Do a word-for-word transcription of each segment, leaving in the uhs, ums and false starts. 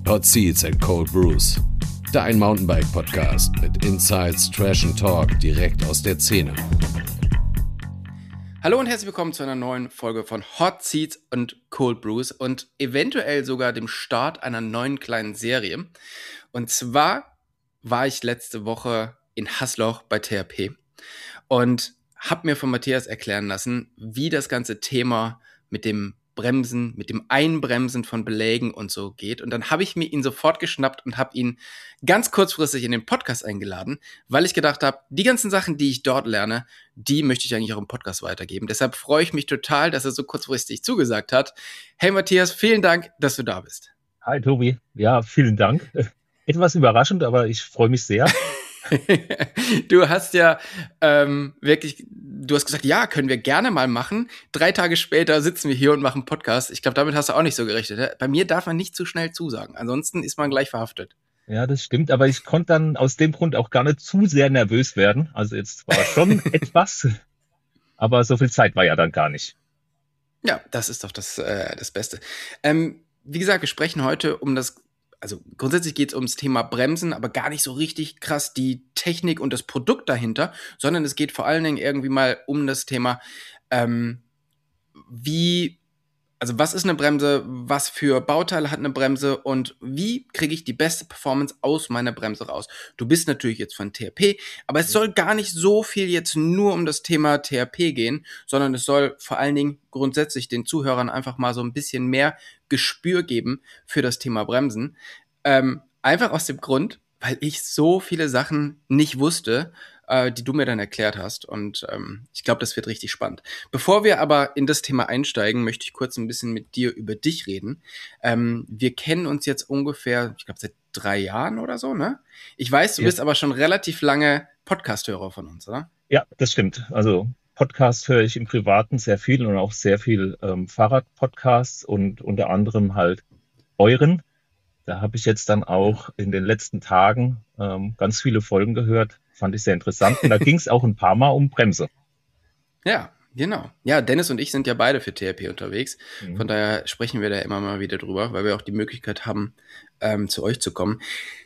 Hot Seats and Cold Brews. Dein Mountainbike-Podcast mit Insights, Trash and Talk direkt aus der Szene. Hallo und herzlich willkommen zu einer neuen Folge von Hot Seats und Cold Brews und eventuell sogar dem Start einer neuen kleinen Serie. Und zwar war ich letzte Woche in Hasloch bei T H P und habe mir von Matthias erklären lassen, wie das ganze Thema mit dem Bremsen, mit dem Einbremsen von Belägen und so geht. Und dann habe ich mir ihn sofort geschnappt und habe ihn ganz kurzfristig in den Podcast eingeladen, weil ich gedacht habe, die ganzen Sachen, die ich dort lerne, die möchte ich eigentlich auch im Podcast weitergeben. Deshalb freue ich mich total, dass er so kurzfristig zugesagt hat. Hey Matthias, vielen Dank, dass du da bist. Hi Tobi, ja, vielen Dank. Etwas überraschend, aber ich freue mich sehr. Du hast ja ähm, wirklich, du hast gesagt, ja, können wir gerne mal machen. Drei Tage später sitzen wir hier und machen Podcast. Ich glaube, damit hast du auch nicht so gerechnet. Ne? Bei mir darf man nicht zu schnell zusagen. Ansonsten ist man gleich verhaftet. Ja, das stimmt, aber ich konnte dann aus dem Grund auch gar nicht zu sehr nervös werden. Also jetzt war schon etwas, aber so viel Zeit war ja dann gar nicht. Ja, das ist doch das, äh, das Beste. Ähm, wie gesagt, wir sprechen heute um das Also grundsätzlich geht es ums Thema Bremsen, aber gar nicht so richtig krass die Technik und das Produkt dahinter, sondern es geht vor allen Dingen irgendwie mal um das Thema, ähm, wie, also was ist eine Bremse, was für Bauteile hat eine Bremse und wie kriege ich die beste Performance aus meiner Bremse raus. Du bist natürlich jetzt von T H P, aber es soll gar nicht so viel jetzt nur um das Thema T H P gehen, sondern es soll vor allen Dingen grundsätzlich den Zuhörern einfach mal so ein bisschen mehr Gespür geben für das Thema Bremsen. Ähm, einfach aus dem Grund, weil ich so viele Sachen nicht wusste, äh, die du mir dann erklärt hast. Und ähm, ich glaube, das wird richtig spannend. Bevor wir aber in das Thema einsteigen, möchte ich kurz ein bisschen mit dir über dich reden. Ähm, wir kennen uns jetzt ungefähr, ich glaube, seit drei Jahren oder so, ne? Ich weiß, du ja. bist aber schon relativ lange Podcast-Hörer von uns, oder? Ja, das stimmt. Also Podcast höre ich im Privaten sehr viel und auch sehr viel ähm, Fahrrad-Podcasts und unter anderem halt euren. Da habe ich jetzt dann auch in den letzten Tagen ähm, ganz viele Folgen gehört. Fand ich sehr interessant. Und da ging es auch ein paar Mal um Bremse. Ja, genau. Ja, Dennis und ich sind ja beide für T H P unterwegs. Mhm. Von daher sprechen wir da immer mal wieder drüber, weil wir auch die Möglichkeit haben, ähm, zu euch zu kommen.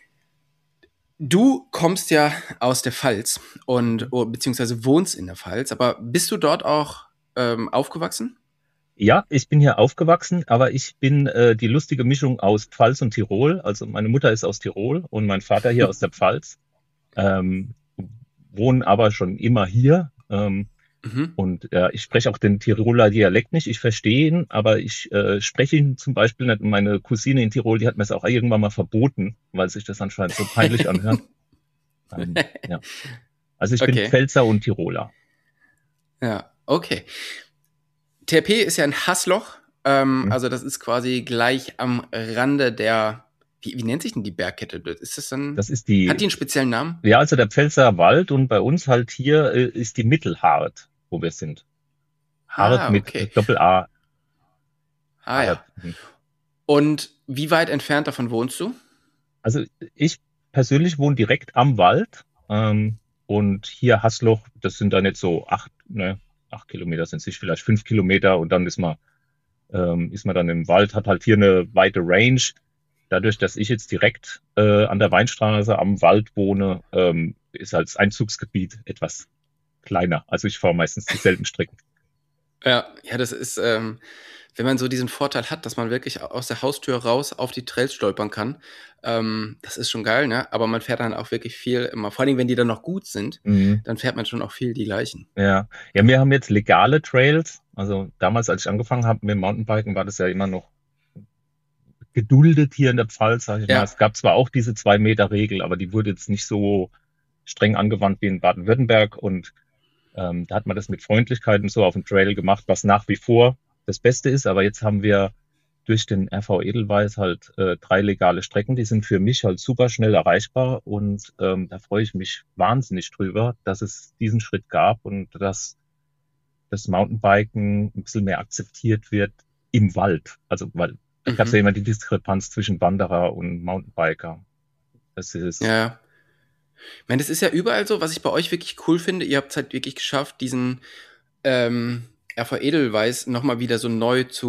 Du kommst ja aus der Pfalz und oh, beziehungsweise wohnst in der Pfalz, aber bist du dort auch ähm, aufgewachsen? Ja, ich bin hier aufgewachsen, aber ich bin äh, die lustige Mischung aus Pfalz und Tirol. Also meine Mutter ist aus Tirol und mein Vater hier aus der Pfalz. Ähm, wohnen aber schon immer hier. Ähm, Mhm. und äh, ich spreche auch den Tiroler Dialekt nicht. Ich verstehe ihn, aber ich äh, spreche ihn zum Beispiel nicht. Und meine Cousine in Tirol, die hat mir es auch irgendwann mal verboten, weil sich das anscheinend so peinlich anhört. ähm, ja. Also ich Okay. bin Pfälzer und Tiroler. Ja, okay. T H P ist ja ein Hassloch, ähm, Mhm. also das ist quasi gleich am Rande der, wie, wie nennt sich denn die Bergkette? Ist das dann, Das ist die, hat die einen speziellen Namen? ja, also der Pfälzer Wald und bei uns halt hier äh, ist die Mittelhart, wo wir sind. Hart Ah, mit okay. Doppel-A. Ah ja. Mhm. Und wie weit entfernt davon wohnst du? Also ich persönlich wohne direkt am Wald ähm, und hier Hasloch, das sind dann jetzt so acht, ne, acht Kilometer sind es nicht, vielleicht fünf Kilometer und dann ist man, ähm, ist man dann im Wald, hat halt hier eine weite Range. Dadurch, dass ich jetzt direkt äh, an der Weinstraße am Wald wohne, ähm, ist halt das Einzugsgebiet etwas kleiner. Also ich fahre meistens dieselben Strecken. Ja, ja, das ist, ähm, wenn man so diesen Vorteil hat, dass man wirklich aus der Haustür raus auf die Trails stolpern kann, ähm, das ist schon geil, ne? Aber man fährt dann auch wirklich viel immer, vor allem wenn die dann noch gut sind, Mhm. dann fährt man schon auch viel die gleichen. Ja, ja, wir haben jetzt legale Trails. Also damals, als ich angefangen habe mit dem Mountainbiken, war das ja immer noch geduldet hier in der Pfalz, sag ich mal. Ja, Es gab zwar auch diese Zwei-Meter-Regel, aber die wurde jetzt nicht so streng angewandt wie in Baden-Württemberg. Und ähm, da hat man das mit Freundlichkeit und so auf dem Trail gemacht, was nach wie vor das Beste ist. Aber jetzt haben wir durch den R V Edelweiss halt äh, drei legale Strecken. Die sind für mich halt super schnell erreichbar. Und ähm, da freue ich mich wahnsinnig drüber, dass es diesen Schritt gab und dass das Mountainbiken ein bisschen mehr akzeptiert wird im Wald. Also, weil da gab es ja mhm. immer die Diskrepanz zwischen Wanderer und Mountainbiker. Das ist, Ja. Ich meine, das ist ja überall so, was ich bei euch wirklich cool finde, ihr habt es halt wirklich geschafft, diesen ähm, R V Edelweiss nochmal wieder so neu zu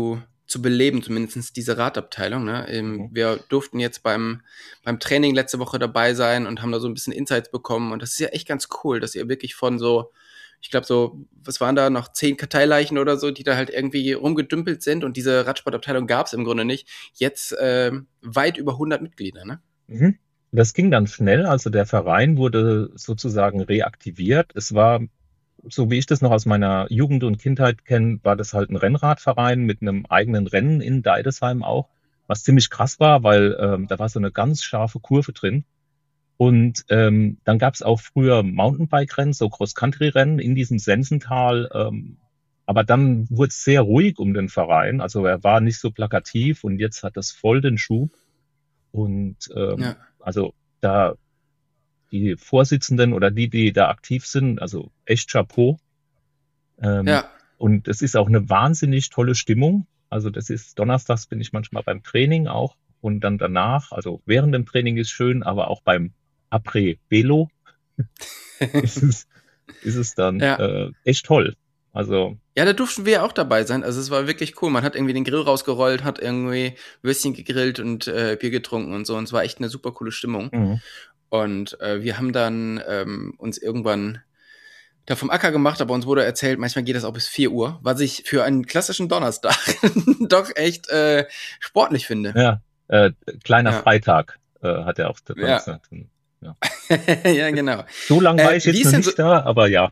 zu beleben, zumindest diese Radabteilung. Ne? Ähm, Mhm. Wir durften jetzt beim, beim Training letzte Woche dabei sein und haben da so ein bisschen Insights bekommen. Und das ist ja echt ganz cool, dass ihr wirklich von so, ich glaube so, was waren da, noch zehn Karteileichen oder so, die da halt irgendwie rumgedümpelt sind. Und diese Radsportabteilung gab es im Grunde nicht. Jetzt ähm, weit über hundert Mitglieder, ne? Mhm. Das ging dann schnell. Also der Verein wurde sozusagen reaktiviert. Es war, so wie ich das noch aus meiner Jugend und Kindheit kenne, war das halt ein Rennradverein mit einem eigenen Rennen in Deidesheim auch, was ziemlich krass war, weil ähm, da war so eine ganz scharfe Kurve drin. Und ähm, dann gab es auch früher Mountainbike-Rennen, so Cross-Country-Rennen in diesem Sensental. Ähm, aber dann wurde es sehr ruhig um den Verein. Also er war nicht so plakativ und jetzt hat das voll den Schub. Und ähm, Ja. also da die Vorsitzenden oder die, die da aktiv sind, also echt Chapeau. Ähm, Ja. und es ist auch eine wahnsinnig tolle Stimmung. Also das ist, donnerstags bin ich manchmal beim Training auch und dann danach, also während dem Training ist schön, aber auch beim Après-Velo ist es, ist es dann Ja. äh, echt toll. Also, Ja, da durften wir ja auch dabei sein. Also es war wirklich cool. Man hat irgendwie den Grill rausgerollt, hat irgendwie Würstchen gegrillt und äh, Bier getrunken und so. Und es war echt eine super coole Stimmung. mhm. Und äh, wir haben dann ähm, uns irgendwann da vom Acker gemacht, aber uns wurde erzählt, manchmal geht das auch bis vier Uhr, was ich für einen klassischen Donnerstag doch echt äh, sportlich finde. Ja, äh, kleiner Ja, Freitag äh, hat er auch ja, gesagt. Ja. ja, genau. So lange war Äh, ich wie jetzt ist noch denn so, nicht da, aber ja.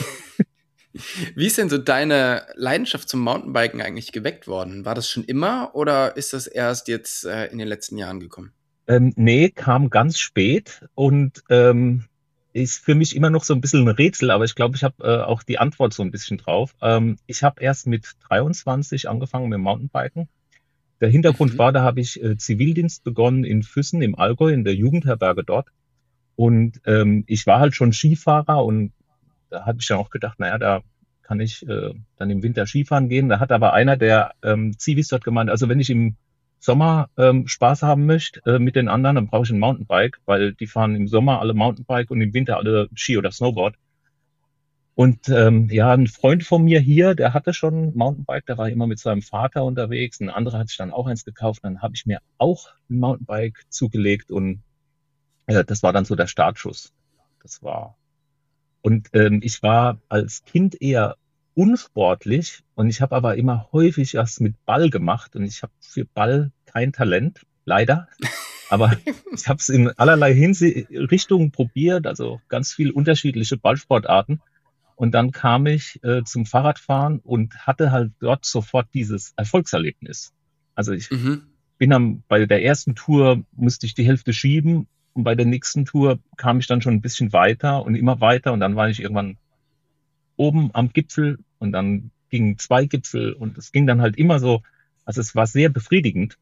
wie ist denn so deine Leidenschaft zum Mountainbiken eigentlich geweckt worden? War das schon immer oder ist das erst jetzt äh, in den letzten Jahren gekommen? Ähm, nee, kam ganz spät und ähm, ist für mich immer noch so ein bisschen ein Rätsel, aber ich glaube, ich habe äh, auch die Antwort so ein bisschen drauf. Ähm, ich habe erst mit dreiundzwanzig angefangen mit dem Mountainbiken. Der Hintergrund Mhm. war, da habe ich äh, Zivildienst begonnen in Füssen im Allgäu, in der Jugendherberge dort. Und ähm, ich war halt schon Skifahrer und da habe ich dann auch gedacht, naja, da kann ich äh, dann im Winter Skifahren gehen. Da hat aber einer der ähm, Zivis dort gemeint, also wenn ich im Sommer ähm, Spaß haben möchte äh, mit den anderen, dann brauche ich ein Mountainbike, weil die fahren im Sommer alle Mountainbike und im Winter alle Ski oder Snowboard. Und ähm, ja, ein Freund von mir hier, der hatte schon ein Mountainbike, der war immer mit seinem Vater unterwegs. Ein anderer hat sich dann auch eins gekauft. Dann habe ich mir auch ein Mountainbike zugelegt und äh, das war dann so der Startschuss. Das war und ähm, ich war als Kind eher unsportlich und ich habe aber immer häufig was mit Ball gemacht und ich habe für Ball kein Talent, leider. Aber ich habe es in allerlei Hinsi Richtungen probiert, also ganz viel unterschiedliche Ballsportarten. Und dann kam ich äh, zum Fahrradfahren und hatte halt dort sofort dieses Erfolgserlebnis. Also ich Mhm. bin am, bei der ersten Tour musste ich die Hälfte schieben und bei der nächsten Tour kam ich dann schon ein bisschen weiter und immer weiter und dann war ich irgendwann oben am Gipfel und dann gingen zwei Gipfel und es ging dann halt immer so, also es war sehr befriedigend.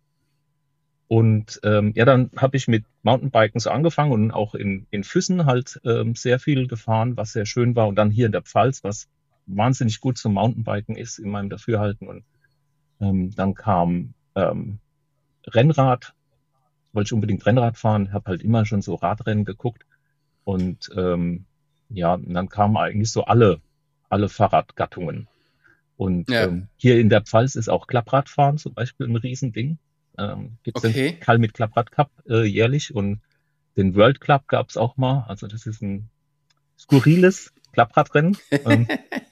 Und ähm, ja, dann habe ich mit Mountainbiken so angefangen und auch in, in Füssen halt ähm, sehr viel gefahren, was sehr schön war. Und dann hier in der Pfalz, was wahnsinnig gut zum Mountainbiken ist in meinem Dafürhalten. Und ähm, dann kam ähm, Rennrad, wollte ich unbedingt Rennrad fahren, habe halt immer schon so Radrennen geguckt. Und ähm, ja, und dann kamen eigentlich so alle, alle Fahrradgattungen. Und Ja, ähm, hier in der Pfalz ist auch Klappradfahren zum Beispiel ein Riesending. Ähm, Gibt es den okay. Kal mit Klapprad Cup äh, jährlich und den World Club gab es auch mal. Also das ist ein skurriles Klappradrennen. Ähm,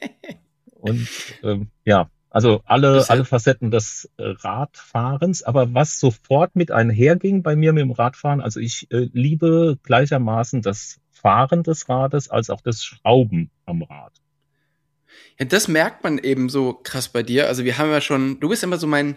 und ähm, ja, also Das alle, ist ja, alle Facetten des äh, Radfahrens. Aber was sofort mit einherging bei mir mit dem Radfahren, also ich äh, liebe gleichermaßen das Fahren des Rades als auch das Schrauben am Rad. ja, das merkt man eben so krass bei dir. Also wir haben ja schon, du bist immer so mein,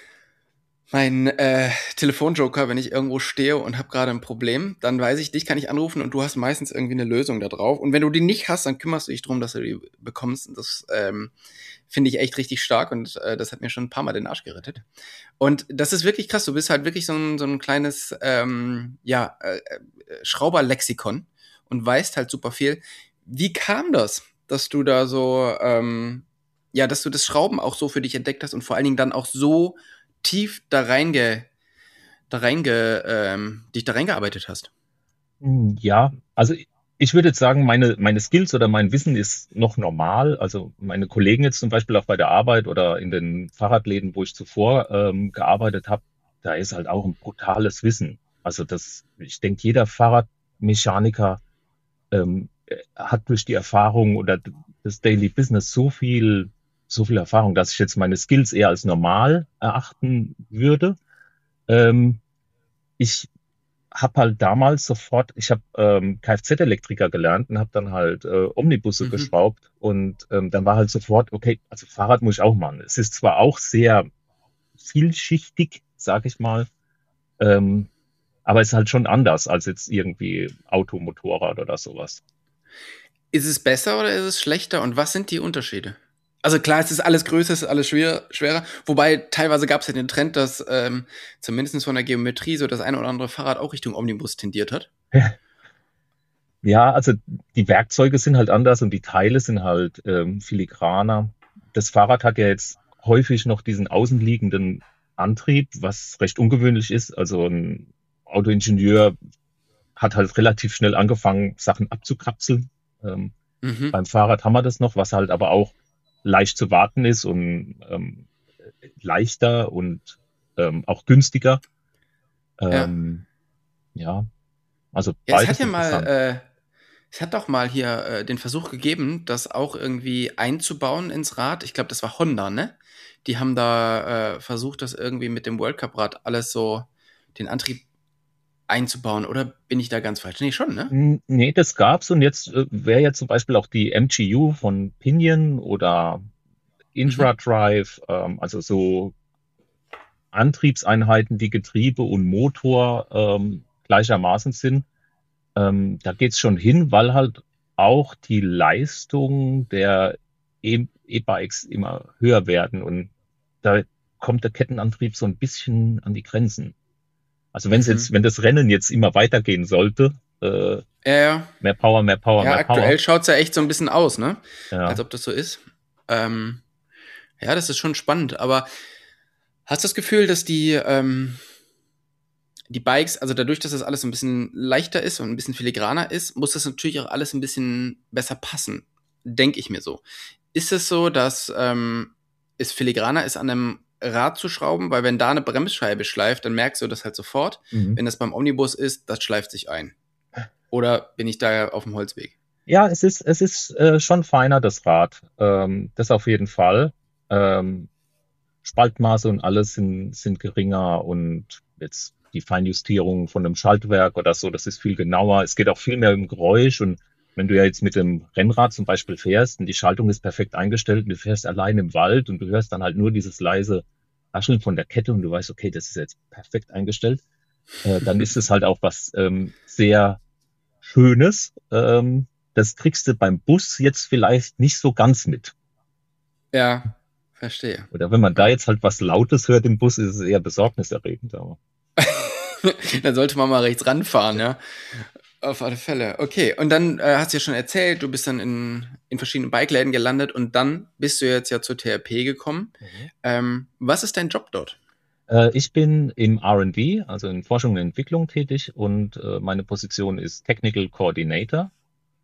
mein äh, Telefonjoker, wenn ich irgendwo stehe und habe gerade ein Problem, dann weiß ich, dich kann ich anrufen und du hast meistens irgendwie eine Lösung da drauf. Und wenn du die nicht hast, dann kümmerst du dich drum, dass du die bekommst. Und das ähm, finde ich echt richtig stark und äh, das hat mir schon ein paar Mal den Arsch gerettet. Und das ist wirklich krass. Du bist halt wirklich so ein, so ein kleines ähm, ja, äh, äh, Schrauberlexikon und weißt halt super viel. Wie kam das, dass du da so, ähm, ja, dass du das Schrauben auch so für dich entdeckt hast und vor allen Dingen dann auch so tief da reinge, da reinge, ähm, dich da reingearbeitet hast? Hm, ja, also ich würde jetzt sagen, meine, meine Skills oder mein Wissen ist noch normal. Also meine Kollegen jetzt zum Beispiel auch bei der Arbeit oder in den Fahrradläden, wo ich zuvor ähm, gearbeitet habe, da ist halt auch ein brutales Wissen. Also das, ich denke, jeder Fahrradmechaniker ähm, hat durch die Erfahrung oder das Daily Business so viel, so viel Erfahrung, dass ich jetzt meine Skills eher als normal erachten würde. Ähm, ich habe halt damals sofort, ich habe ähm, Kfz-Elektriker gelernt und habe dann halt äh, Omnibusse Mhm. geschraubt und ähm, dann war halt sofort, okay, also Fahrrad muss ich auch machen. Es ist zwar auch sehr vielschichtig, sag ich mal, ähm, aber es ist halt schon anders als jetzt irgendwie Auto, Motorrad oder sowas. Ist es besser oder ist es schlechter und was sind die Unterschiede? Also klar, es ist alles größer, es ist alles schwer, schwerer. Wobei teilweise gab es ja den Trend, dass ähm, zumindest von der Geometrie so das eine oder andere Fahrrad auch Richtung Omnibus tendiert hat. Ja, also die Werkzeuge sind halt anders und die Teile sind halt ähm, filigraner. Das Fahrrad hat ja jetzt häufig noch diesen außenliegenden Antrieb, was recht ungewöhnlich ist. Also ein Autoingenieur hat halt relativ schnell angefangen, Sachen abzukapseln. Ähm, Mhm. beim Fahrrad haben wir das noch, was halt aber auch leicht zu warten ist und ähm, leichter und ähm, auch günstiger. Ja. Ähm, ja, also Ja, es hat beides ja mal, interessant. äh, es hat doch mal hier äh, den Versuch gegeben, das auch irgendwie einzubauen ins Rad. Ich glaube, das war Honda, ne? Die haben da äh, versucht, das irgendwie mit dem World Cup Rad alles so den Antrieb einzubauen. Oder bin ich da ganz falsch? Nee, schon, ne? N- Nee, das gab's und jetzt äh, wäre ja zum Beispiel auch die M G U von Pinion oder Mhm. IntraDrive, ähm, also so Antriebseinheiten, die Getriebe und Motor ähm, gleichermaßen sind. Ähm, da geht's schon hin, weil halt auch die Leistung der E- E-Bikes immer höher werden und da kommt der Kettenantrieb so ein bisschen an die Grenzen. Also wenn es jetzt, Mhm. wenn das Rennen jetzt immer weitergehen sollte, äh, Ja, ja. mehr Power, mehr Power, Ja, mehr Power. aktuell schaut's ja echt so ein bisschen aus, ne? Als Ja. ob das so ist. Ähm, ja, das ist schon spannend. Aber hast du das Gefühl, dass die, ähm, die Bikes, also dadurch, dass das alles so ein bisschen leichter ist und ein bisschen filigraner ist, muss das natürlich auch alles ein bisschen besser passen. Denke ich mir so. Ist es so, dass ähm, es filigraner ist, an einem Rad zu schrauben? Weil wenn da eine Bremsscheibe schleift, dann merkst du das halt sofort. Mhm. Wenn das beim Omnibus ist, das schleift sich ein. Oder bin ich da auf dem Holzweg? Ja, es ist, es ist äh, schon feiner, das Rad. Ähm, das auf jeden Fall. Ähm, Spaltmaße und alles sind, sind geringer und jetzt die Feinjustierung von einem Schaltwerk oder so, das ist viel genauer. Es geht auch viel mehr um Geräusch und wenn du ja jetzt mit dem Rennrad zum Beispiel fährst und die Schaltung ist perfekt eingestellt und du fährst allein im Wald und du hörst dann halt nur dieses leise Rascheln von der Kette und du weißt, okay, das ist jetzt perfekt eingestellt, äh, dann ist es halt auch was ähm, sehr Schönes. Ähm, das kriegst du beim Bus jetzt vielleicht nicht so ganz mit. Ja, verstehe. Oder wenn man da Ja. jetzt halt was Lautes hört im Bus, ist es eher besorgniserregend. Aber Dann sollte man mal rechts ranfahren, ja. Auf alle Fälle. Okay, und dann äh, hast du ja schon erzählt, du bist dann in, in verschiedenen Bikeläden gelandet und dann bist du jetzt ja zur T R P gekommen. Mhm. Ähm, was ist dein Job dort? äh, ich bin im R und D, also in Forschung und Entwicklung tätig und äh, meine Position ist Technical Coordinator.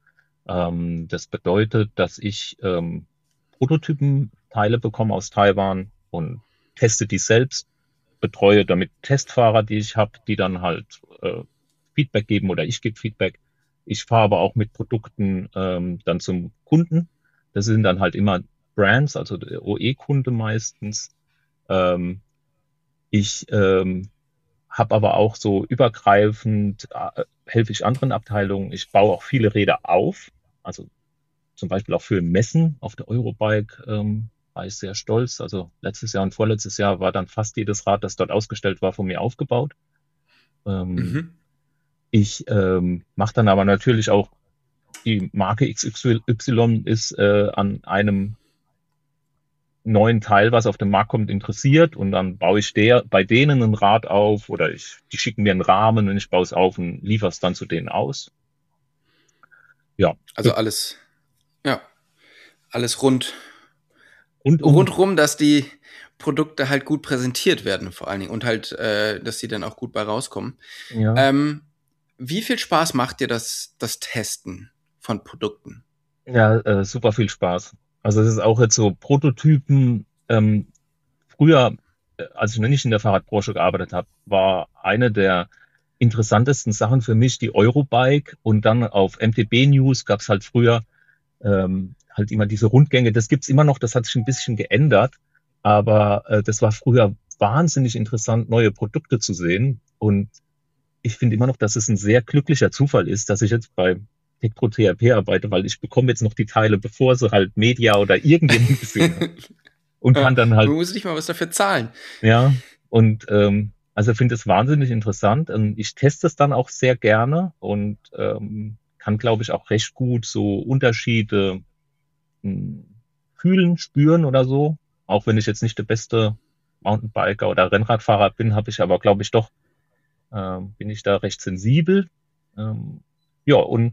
Ähm, das bedeutet, dass ich ähm, Prototypenteile bekomme aus Taiwan und teste die selbst, betreue damit Testfahrer, die ich habe, die dann halt äh, Feedback geben oder ich gebe Feedback. Ich fahre aber auch mit Produkten ähm, dann zum Kunden. Das sind dann halt immer Brands, also der O E-Kunde meistens. Ähm, ich ähm, habe aber auch so übergreifend, äh, helfe ich anderen Abteilungen. Ich baue auch viele Räder auf, also zum Beispiel auch für Messen auf der Eurobike ähm, war ich sehr stolz. Also letztes Jahr und vorletztes Jahr war dann fast jedes Rad, das dort ausgestellt war, von mir aufgebaut. Ähm, Mhm. ich ähm, mache dann aber natürlich auch, die Marke X Y ist äh, an einem neuen Teil, was auf den Markt kommt, interessiert und dann baue ich der bei denen ein Rad auf oder ich, die schicken mir einen Rahmen und ich baue es auf und liefere es dann zu denen aus. Ja, Also alles, ja, alles rund, und um, rundrum, dass die Produkte halt gut präsentiert werden, vor allen Dingen. Und halt, äh, dass sie dann auch gut bei rauskommen. ja, Ähm, Wie viel Spaß macht dir das, das Testen von Produkten? Ja, äh, super viel Spaß. Also es ist auch jetzt so Prototypen. Ähm, früher, äh, als ich noch nicht in der Fahrradbranche gearbeitet habe, war eine der interessantesten Sachen für mich die Eurobike, und dann auf M T B News gab es halt früher ähm, halt immer diese Rundgänge. Das gibt's immer noch, das hat sich ein bisschen geändert, aber äh, das war früher wahnsinnig interessant, neue Produkte zu sehen, und ich finde immer noch, dass es ein sehr glücklicher Zufall ist, dass ich jetzt bei Tektro T H P arbeite, weil ich bekomme jetzt noch die Teile, bevor sie halt Media oder irgendjemand gesehen hat, und Ja, kann dann du halt, musst nicht mal was dafür zahlen. ja, und ähm, also finde es wahnsinnig interessant. Und ich teste es dann auch sehr gerne und ähm, kann, glaube ich, auch recht gut so Unterschiede mh, fühlen, spüren oder so. Auch wenn ich jetzt nicht der beste Mountainbiker oder Rennradfahrer bin, habe ich aber, glaube ich, doch, ähm, bin ich da recht sensibel. Ähm, ja, und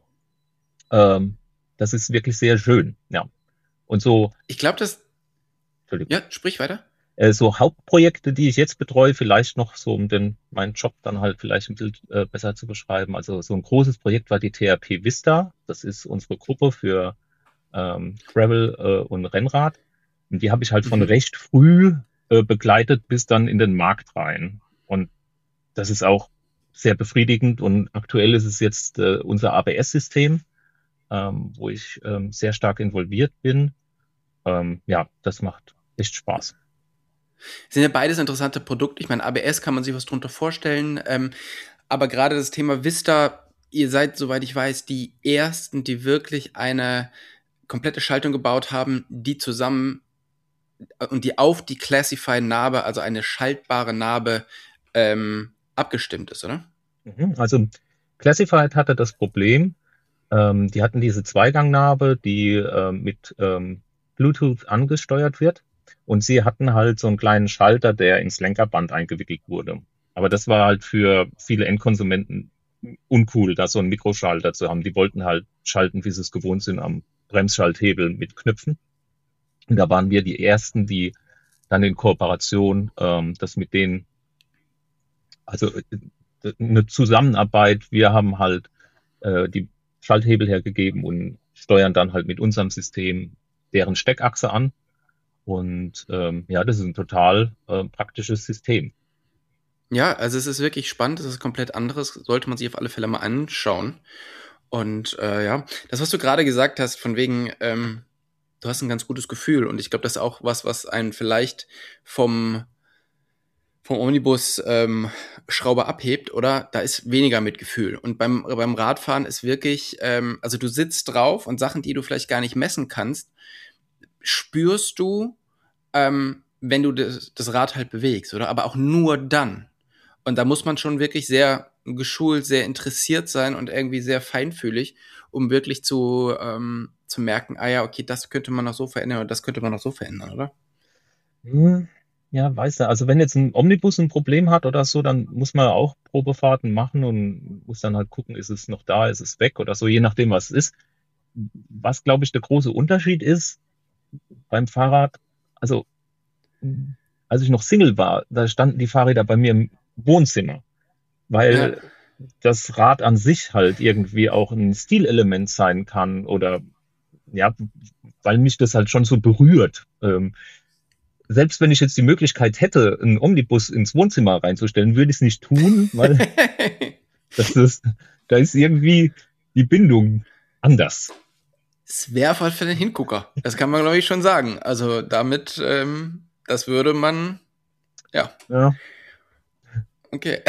ähm, das ist wirklich sehr schön. Ja. Und so, Ich glaube, das. Entschuldigung. Ja, sprich weiter. Äh, so Hauptprojekte, die ich jetzt betreue, vielleicht noch so, um den, meinen Job dann halt vielleicht ein bisschen äh, besser zu beschreiben. Also so ein großes Projekt war die T H P Vista. Das ist unsere Gruppe für ähm, Gravel äh, und Rennrad. Und die habe ich halt von Mhm. recht früh äh, begleitet bis dann in den Markt rein. Und das ist auch sehr befriedigend. Und aktuell ist es jetzt äh, unser A B S-System, ähm, wo ich ähm, sehr stark involviert bin. Ähm, ja, das macht echt Spaß. Sind ja beides interessante Produkte. Ich meine, A B S kann man sich was drunter vorstellen. Ähm, aber gerade das Thema Vista, ihr seid, soweit ich weiß, die ersten, die wirklich eine komplette Schaltung gebaut haben, die zusammen äh, und die auf die Classify-Narbe, also eine schaltbare Narbe, ähm, abgestimmt ist, oder? Mhm. Also Classified hatte das Problem, ähm, die hatten diese Zweigangnarbe, die äh, mit ähm, Bluetooth angesteuert wird. Und sie hatten halt so einen kleinen Schalter, der ins Lenkerband eingewickelt wurde. Aber das war halt für viele Endkonsumenten uncool, da so einen Mikroschalter zu haben. Die wollten halt schalten, wie sie es gewohnt sind, am Bremsschalthebel mit Knöpfen. Und da waren wir die Ersten, die dann in Kooperation ähm, das mit denen, also äh, eine Zusammenarbeit. Wir haben halt äh, die Schalthebel hergegeben und steuern dann halt mit unserem System deren Steckachse an. Und ähm, ja, das ist ein total äh, praktisches System. Ja, also es ist wirklich spannend, es ist komplett anderes, sollte man sich auf alle Fälle mal anschauen. Und äh, ja, das, was du gerade gesagt hast, von wegen, ähm, du hast ein ganz gutes Gefühl. Und ich glaube, das ist auch was, was einen vielleicht vom, vom Omnibus ähm, Schrauber abhebt, oder? Da ist weniger Mitgefühl. Und beim, beim Radfahren ist wirklich, ähm, also du sitzt drauf und Sachen, die du vielleicht gar nicht messen kannst, spürst du, ähm, wenn du das, das Rad halt bewegst, oder? Aber auch nur dann. Und da muss man schon wirklich sehr geschult, sehr interessiert sein und irgendwie sehr feinfühlig, um wirklich zu, ähm, zu merken, ah ja, okay, das könnte man noch so verändern oder das könnte man noch so verändern, oder? Hm, ja, weiß du, also wenn jetzt ein Omnibus ein Problem hat oder so, dann muss man auch Probefahrten machen und muss dann halt gucken, ist es noch da, ist es weg oder so, je nachdem, was es ist. Was, glaube ich, der große Unterschied ist beim Fahrrad, also als ich noch Single war, da standen die Fahrräder bei mir im Wohnzimmer, Ja. weil das Rad an sich halt irgendwie auch ein Stilelement sein kann oder ja, weil mich das halt schon so berührt. Ähm, selbst wenn ich jetzt die Möglichkeit hätte, einen Omnibus ins Wohnzimmer reinzustellen, würde ich es nicht tun, weil das ist, da ist irgendwie die Bindung anders. Es wäre halt für den Hingucker. Das kann man, glaube ich, schon sagen. Also damit, ähm, das würde man, ja, Ja. okay.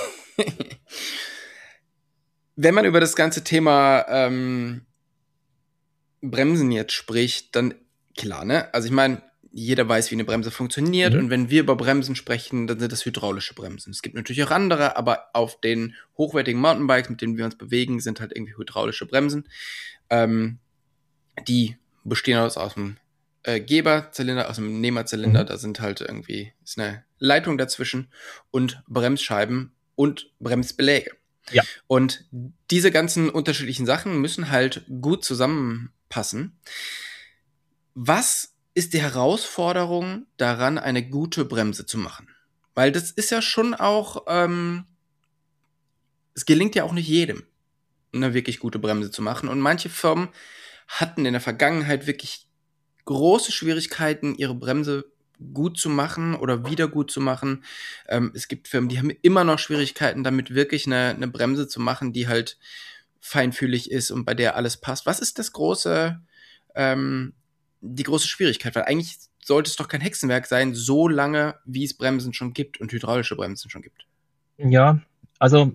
Wenn man über das ganze Thema ähm, Bremsen jetzt spricht, dann klar, ne? Also ich meine, jeder weiß, wie eine Bremse funktioniert. Mhm. Und wenn wir über Bremsen sprechen, dann sind das hydraulische Bremsen. Es gibt natürlich auch andere, aber auf den hochwertigen Mountainbikes, mit denen wir uns bewegen, sind halt irgendwie hydraulische Bremsen. Ähm, die bestehen aus, aus dem äh, Geberzylinder, aus dem Nehmerzylinder. Mhm. Da sind halt irgendwie, ist eine Leitung dazwischen und Bremsscheiben und Bremsbeläge. Ja. Und diese ganzen unterschiedlichen Sachen müssen halt gut zusammenpassen. Was ist die Herausforderung daran, eine gute Bremse zu machen? Weil das ist ja schon auch, ähm, es gelingt ja auch nicht jedem, eine wirklich gute Bremse zu machen. Und manche Firmen hatten in der Vergangenheit wirklich große Schwierigkeiten, ihre Bremse gut zu machen oder wieder gut zu machen. Ähm, es gibt Firmen, die haben immer noch Schwierigkeiten, damit wirklich eine, eine Bremse zu machen, die halt feinfühlig ist und bei der alles passt. Was ist das große, ähm, die große Schwierigkeit? Weil eigentlich sollte es doch kein Hexenwerk sein, so lange, wie es Bremsen schon gibt und hydraulische Bremsen schon gibt. Ja, also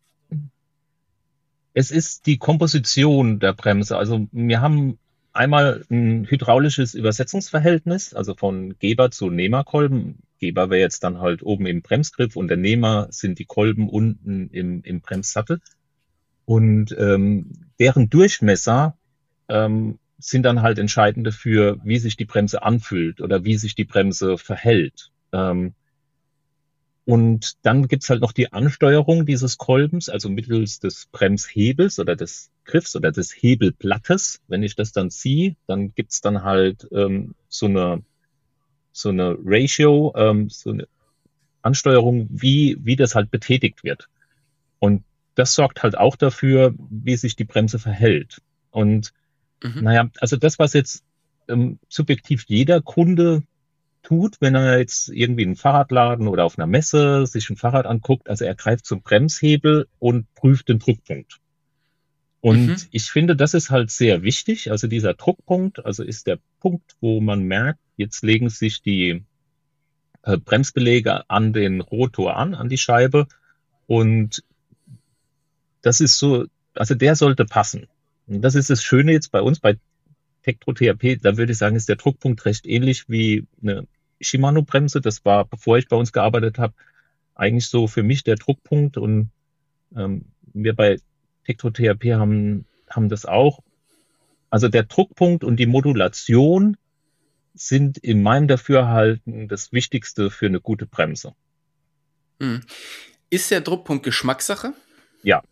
es ist die Komposition der Bremse. Also wir haben einmal ein hydraulisches Übersetzungsverhältnis, also von Geber zu Nehmerkolben. Geber wäre jetzt dann halt oben im Bremsgriff und der Nehmer sind die Kolben unten im, im Bremssattel. Und ähm, deren Durchmesser ähm, sind dann halt entscheidend dafür, wie sich die Bremse anfühlt oder wie sich die Bremse verhält. Ähm, und dann gibt's halt noch die Ansteuerung dieses Kolbens, also mittels des Bremshebels oder des Griffs oder des Hebelblattes. Wenn ich das dann ziehe, dann gibt's dann halt ähm, so eine so eine Ratio, ähm, so eine Ansteuerung, wie wie das halt betätigt wird. Und das sorgt halt auch dafür, wie sich die Bremse verhält. Und Mhm. naja, also das, was jetzt ähm, subjektiv jeder Kunde tut, wenn er jetzt irgendwie in einem Fahrradladen oder auf einer Messe sich ein Fahrrad anguckt, also er greift zum Bremshebel und prüft den Druckpunkt. Und Mhm. ich finde, das ist halt sehr wichtig. Also dieser Druckpunkt, also ist der Punkt, wo man merkt, jetzt legen sich die äh, Bremsbeläge an den Rotor an, an die Scheibe. Und das ist so, also der sollte passen. Und das ist das Schöne jetzt bei uns, bei Tektro T H P, da würde ich sagen, ist der Druckpunkt recht ähnlich wie eine Shimano-Bremse. Das war, bevor ich bei uns gearbeitet habe, eigentlich so für mich der Druckpunkt. Und ähm, wir bei Tektro T H P haben, haben das auch. Also der Druckpunkt und die Modulation sind in meinem Dafürhalten das Wichtigste für eine gute Bremse. Mhm. Ist der Druckpunkt Geschmackssache? Ja.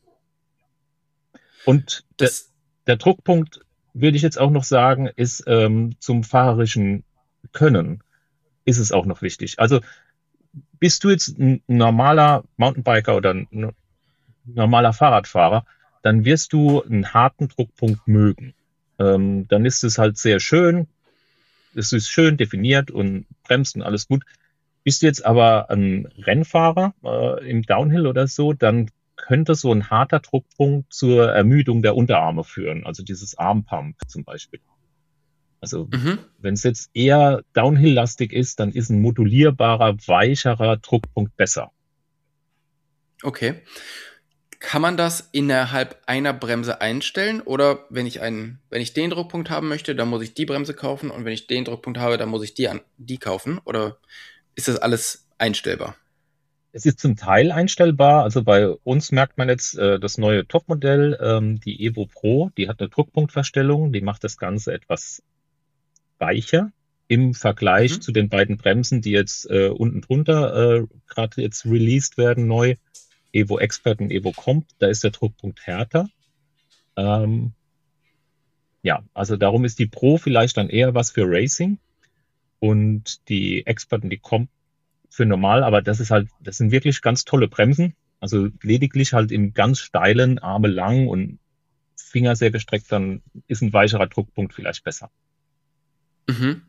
Und der, Das, der Druckpunkt, würde ich jetzt auch noch sagen, ist ähm, zum fahrerischen Können ist es auch noch wichtig. Also bist du jetzt ein normaler Mountainbiker oder ein normaler Fahrradfahrer, dann wirst du einen harten Druckpunkt mögen. Ähm, dann ist es halt sehr schön, es ist schön definiert und bremst und alles gut. Bist du jetzt aber ein Rennfahrer äh, im Downhill oder so, dann könnte so ein harter Druckpunkt zur Ermüdung der Unterarme führen, also dieses Armpump zum Beispiel. Also mhm. wenn es jetzt eher Downhill-lastig ist, dann ist ein modulierbarer, weicherer Druckpunkt besser. Okay. Kann man das innerhalb einer Bremse einstellen? Oder wenn ich einen, wenn ich den Druckpunkt haben möchte, dann muss ich die Bremse kaufen und wenn ich den Druckpunkt habe, dann muss ich die an die kaufen? Oder ist das alles einstellbar? Es ist zum Teil einstellbar. Also bei uns merkt man jetzt äh, das neue Topmodell, ähm, die Evo Pro, die hat eine Druckpunktverstellung, die macht das Ganze etwas weicher im Vergleich Mhm. zu den beiden Bremsen, die jetzt äh, unten drunter äh, gerade jetzt released werden neu. Evo Expert und Evo Comp, da ist der Druckpunkt härter. Ähm, ja, also darum ist die Pro vielleicht dann eher was für Racing und die Expert und die Comp für normal, aber das ist halt, das sind wirklich ganz tolle Bremsen. Also lediglich halt im ganz steilen, Arme lang und Finger sehr gestreckt, dann ist ein weicherer Druckpunkt vielleicht besser. Mhm.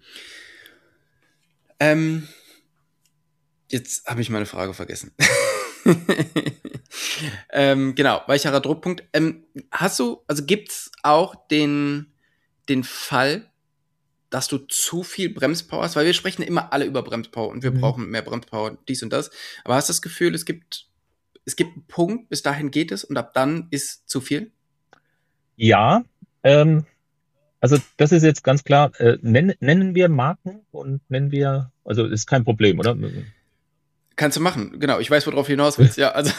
Ähm, jetzt habe ich meine Frage vergessen. ähm, genau, weicherer Druckpunkt. Ähm, hast du, also gibt's auch den, den Fall, dass du zu viel Bremspower hast? Weil wir sprechen immer alle über Bremspower und wir Mhm. brauchen mehr Bremspower, dies und das. Aber hast du das Gefühl, es gibt, es gibt einen Punkt, bis dahin geht es und ab dann ist zu viel? Ja, ähm, also das ist jetzt ganz klar, äh, nennen, nennen wir Marken und nennen wir, also ist kein Problem, oder? Kannst du machen, genau. Ich weiß, worauf du hinaus willst. Ja, also.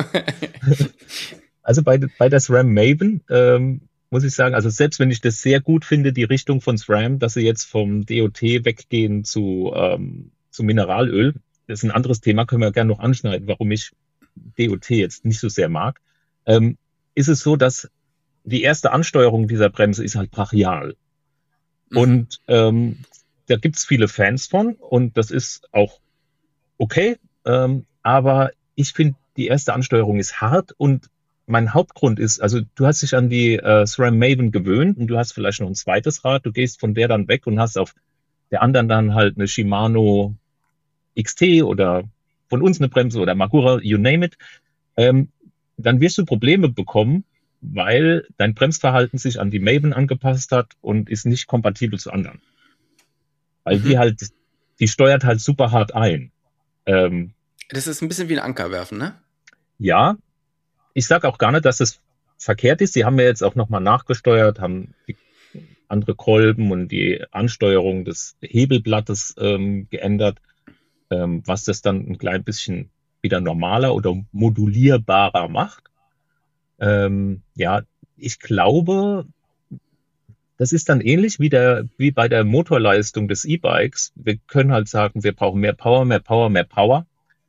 Also bei, bei der SRAM Maven ähm, muss ich sagen, also selbst wenn ich das sehr gut finde, die Richtung von SRAM, dass sie jetzt vom D O T weggehen zu, ähm, zu Mineralöl, das ist ein anderes Thema, können wir gerne noch anschneiden, warum ich D O T jetzt nicht so sehr mag, ähm, ist es so, dass die erste Ansteuerung dieser Bremse ist halt brachial. Mhm. Und ähm, da gibt's viele Fans von und das ist auch okay, ähm, aber ich finde die erste Ansteuerung ist hart und mein Hauptgrund ist, also du hast dich an die äh, SRAM Maven gewöhnt und du hast vielleicht noch ein zweites Rad, du gehst von der dann weg und hast auf der anderen dann halt eine Shimano X T oder von uns eine Bremse oder Magura, you name it, ähm, dann wirst du Probleme bekommen, weil dein Bremsverhalten sich an die Maven angepasst hat und ist nicht kompatibel zu anderen. Weil Mhm. die halt, die steuert halt super hart ein. Ähm, Das ist ein bisschen wie ein Anker werfen, ne? ja, ich sage auch gar nicht, dass es verkehrt ist. Sie haben ja jetzt auch nochmal nachgesteuert, haben die andere Kolben und die Ansteuerung des Hebelblattes ähm, geändert, ähm, was das dann ein klein bisschen wieder normaler oder modulierbarer macht. Ähm, ja, ich glaube, das ist dann ähnlich wie, der, wie bei der Motorleistung des E-Bikes. Wir können halt sagen, wir brauchen mehr Power, mehr Power, mehr Power.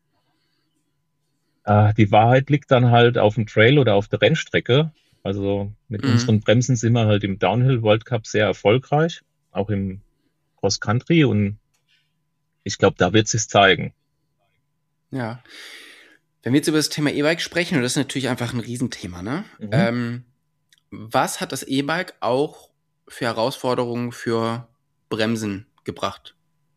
Äh, die Wahrheit liegt dann halt auf dem Trail oder auf der Rennstrecke. Also mit Mhm. unseren Bremsen sind wir halt im Downhill World Cup sehr erfolgreich, auch im Cross Country, und ich glaube, da wird es sich zeigen. Ja. Wenn wir jetzt über das Thema E-Bike sprechen, und das ist natürlich einfach ein Riesenthema, ne? Mhm. Ähm, was hat das E-Bike auch für Herausforderungen für Bremsen gebracht?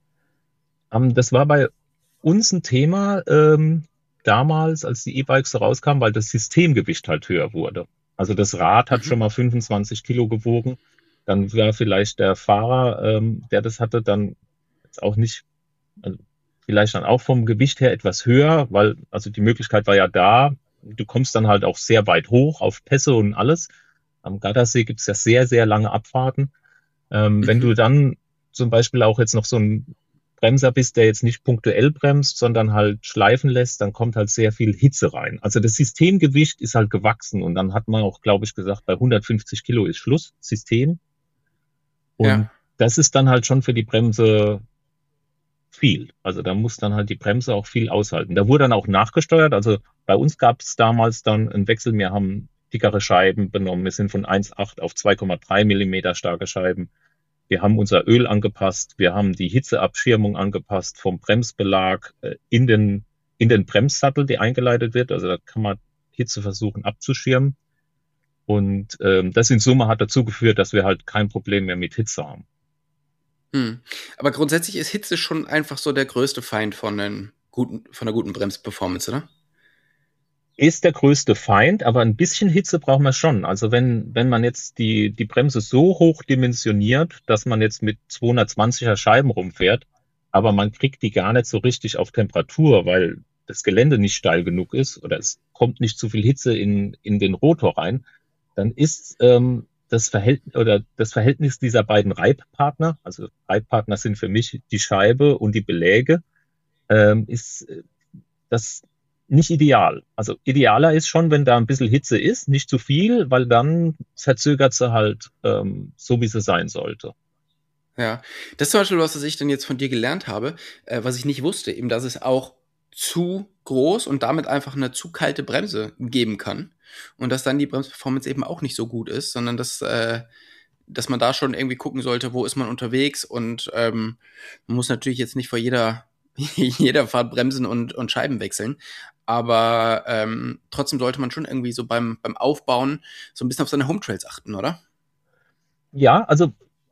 Ähm, das war bei uns ein Thema ähm, damals, als die E-Bikes so rauskamen, weil das Systemgewicht halt höher wurde. Also das Rad hat Mhm. schon mal fünfundzwanzig Kilo gewogen. Dann war vielleicht der Fahrer, ähm, der das hatte, dann jetzt auch nicht, also vielleicht dann auch vom Gewicht her etwas höher, weil also die Möglichkeit war ja da. Du kommst dann halt auch sehr weit hoch auf Pässe und alles. Am Gardasee gibt es ja sehr, sehr lange Abfahrten. Ähm, wenn du Mhm. dann zum Beispiel auch jetzt noch so ein Bremser bist, der jetzt nicht punktuell bremst, sondern halt schleifen lässt, dann kommt halt sehr viel Hitze rein. Also das Systemgewicht ist halt gewachsen und dann hat man auch, glaube ich, gesagt, bei hundertfünfzig Kilo ist Schluss, System. Und Ja. das ist dann halt schon für die Bremse viel. Also da muss dann halt die Bremse auch viel aushalten. Da wurde dann auch nachgesteuert. Also bei uns gab es damals dann einen Wechsel. Wir haben dickere Scheiben benommen. Wir sind von eins Komma acht auf zwei Komma drei Millimeter starke Scheiben. Wir haben unser Öl angepasst. Wir haben die Hitzeabschirmung angepasst vom Bremsbelag äh, in den, in den Bremssattel, die eingeleitet wird. Also da kann man Hitze versuchen abzuschirmen. Und ähm, das in Summe hat dazu geführt, dass wir halt kein Problem mehr mit Hitze haben. Hm. Aber grundsätzlich ist Hitze schon einfach so der größte Feind von, einen guten, von einer guten Bremsperformance, oder? Ist der größte Feind, aber ein bisschen Hitze braucht man schon. Also wenn, wenn man jetzt die, die Bremse so hoch dimensioniert, dass man jetzt mit zweihundertzwanziger Scheiben rumfährt, aber man kriegt die gar nicht so richtig auf Temperatur, weil das Gelände nicht steil genug ist oder es kommt nicht zu viel Hitze in, in den Rotor rein, dann ist ähm, das Verhältnis oder das Verhältnis dieser beiden Reibpartner, also Reibpartner sind für mich die Scheibe und die Beläge, ähm, ist äh, das nicht ideal. Also idealer ist schon, wenn da ein bisschen Hitze ist, nicht zu viel, weil dann verzögert sie halt ähm, so, wie sie sein sollte. Ja. Das ist zum Beispiel was, was ich dann jetzt von dir gelernt habe, äh, was ich nicht wusste, eben, dass es auch zu groß und damit einfach eine zu kalte Bremse geben kann. Und dass dann die Bremsperformance eben auch nicht so gut ist, sondern dass, äh, dass man da schon irgendwie gucken sollte, wo ist man unterwegs, und ähm, man muss natürlich jetzt nicht vor jeder, jeder Fahrt bremsen und, und Scheiben wechseln. Aber ähm, trotzdem sollte man schon irgendwie so beim, beim Aufbauen so ein bisschen auf seine Hometrails achten, oder? Ja, also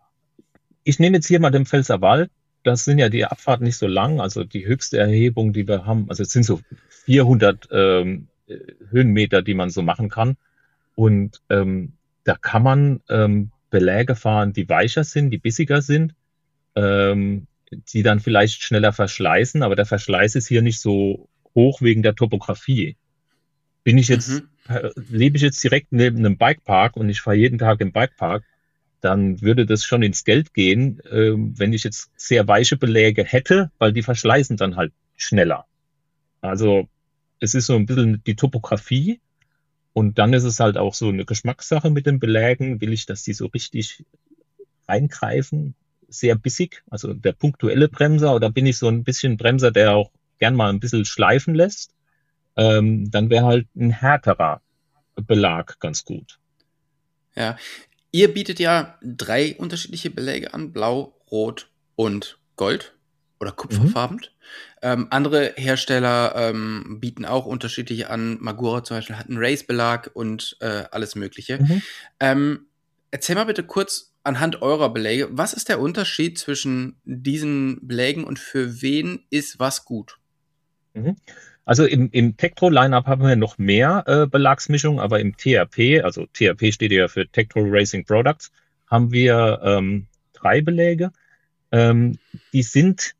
ich nehme jetzt hier mal den Pfälzerwald. Das sind ja die Abfahrten nicht so lang. Also die höchste Erhebung, die wir haben, also es sind so vierhundert ähm, äh, Höhenmeter, die man so machen kann. Und ähm, da kann man ähm, Beläge fahren, die weicher sind, die bissiger sind, ähm, die dann vielleicht schneller verschleißen, aber der Verschleiß ist hier nicht so hoch wegen der Topografie. Bin ich jetzt, Mhm. äh, lebe ich jetzt direkt neben einem Bikepark und ich fahre jeden Tag im Bikepark, dann würde das schon ins Geld gehen, ähm, wenn ich jetzt sehr weiche Beläge hätte, weil die verschleißen dann halt schneller. Also es ist so ein bisschen die Topografie und dann ist es halt auch so eine Geschmackssache mit den Belägen. Will ich, dass die so richtig reingreifen, sehr bissig, also der punktuelle Bremser, oder bin ich so ein bisschen Bremser, der auch gern mal ein bisschen schleifen lässt, ähm, dann wäre halt ein härterer Belag ganz gut. Ja. Ihr bietet ja drei unterschiedliche Beläge an: Blau, Rot und Gold. oder Mhm. kupferfarben. Ähm, andere Hersteller ähm, bieten auch unterschiedliche an. Magura zum Beispiel hat einen Race-Belag und äh, alles Mögliche. Mhm. Ähm, erzähl mal bitte kurz anhand eurer Beläge, was ist der Unterschied zwischen diesen Belägen und für wen ist was gut? Mhm. Also im, im Tektro-Line-Up haben wir noch mehr äh, Belagsmischungen, aber im T R P, also T R P steht ja für Tektro Racing Products, haben wir ähm, drei Beläge. Ähm, die sind,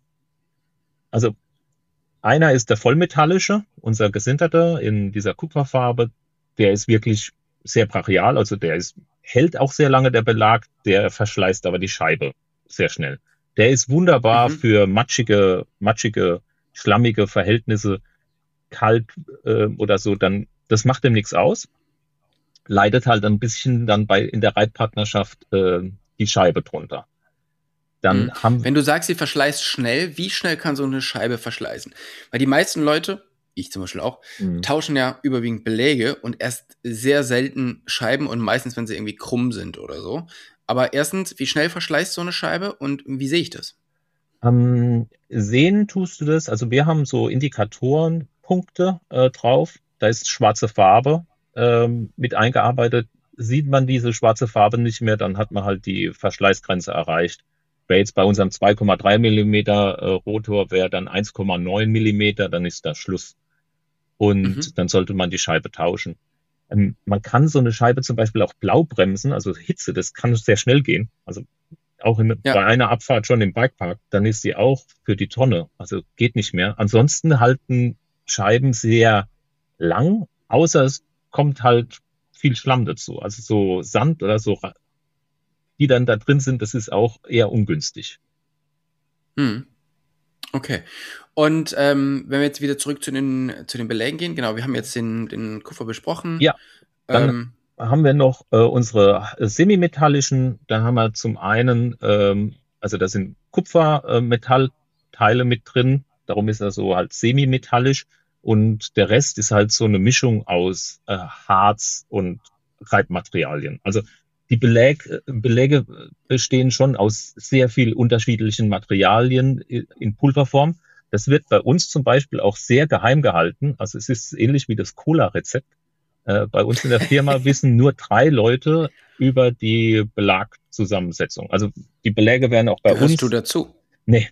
also einer ist der vollmetallische, unser gesinterter in dieser Kupferfarbe. Der ist wirklich sehr brachial, also der ist, hält auch sehr lange der Belag, der verschleißt aber die Scheibe sehr schnell. Der ist wunderbar Mhm. für matschige, matschige, schlammige Verhältnisse, kalt äh, oder so, dann das macht dem nichts aus. Leidet halt ein bisschen dann bei in der Reitpartnerschaft äh, die Scheibe drunter. Dann Mhm. haben Wenn du sagst, sie verschleißt schnell, wie schnell kann so eine Scheibe verschleißen? Weil die meisten Leute, ich zum Beispiel auch, mh, tauschen ja überwiegend Beläge und erst sehr selten Scheiben und meistens, wenn sie irgendwie krumm sind oder so. Aber erstens, wie schnell verschleißt so eine Scheibe und wie sehe ich das? am Sehen tust du das, also wir haben so Indikatorenpunkte äh, drauf, da ist schwarze Farbe ähm, mit eingearbeitet. Sieht man diese schwarze Farbe nicht mehr, dann hat man halt die Verschleißgrenze erreicht. Wäre jetzt bei unserem zwei Komma drei Millimeter äh, Rotor, wäre dann eins Komma neun Millimeter, dann ist da Schluss. Mhm. Und dann sollte man die Scheibe tauschen. Ähm, man kann so eine Scheibe zum Beispiel auch blau bremsen, also Hitze, das kann sehr schnell gehen. Also auch in, bei Ja. einer Abfahrt schon im Bikepark, dann ist sie auch für die Tonne. Also geht nicht mehr. Ansonsten halten Scheiben sehr lang, außer es kommt halt viel Schlamm dazu. Also so Sand oder so, die dann da drin sind, das ist auch eher ungünstig. Mhm. Okay. Und ähm, wenn wir jetzt wieder zurück zu den, zu den Belägen gehen, genau, wir haben jetzt den, den Kupfer besprochen. Ja, dann Ähm, haben wir noch äh, unsere semimetallischen. Da haben wir zum einen, ähm, also da sind Kupfermetallteile mit drin. Darum ist er so halt semimetallisch. Und der Rest ist halt so eine Mischung aus äh, Harz und Reibmaterialien. Also die Beläg, Beläge bestehen schon aus sehr viel unterschiedlichen Materialien in Pulverform. Das wird bei uns zum Beispiel auch sehr geheim gehalten. Also es ist ähnlich wie das Cola-Rezept. Äh, bei uns in der Firma wissen nur drei Leute über die Belagzusammensetzung. Also die Beläge werden auch bei gehörst du uns. dazu? Nee,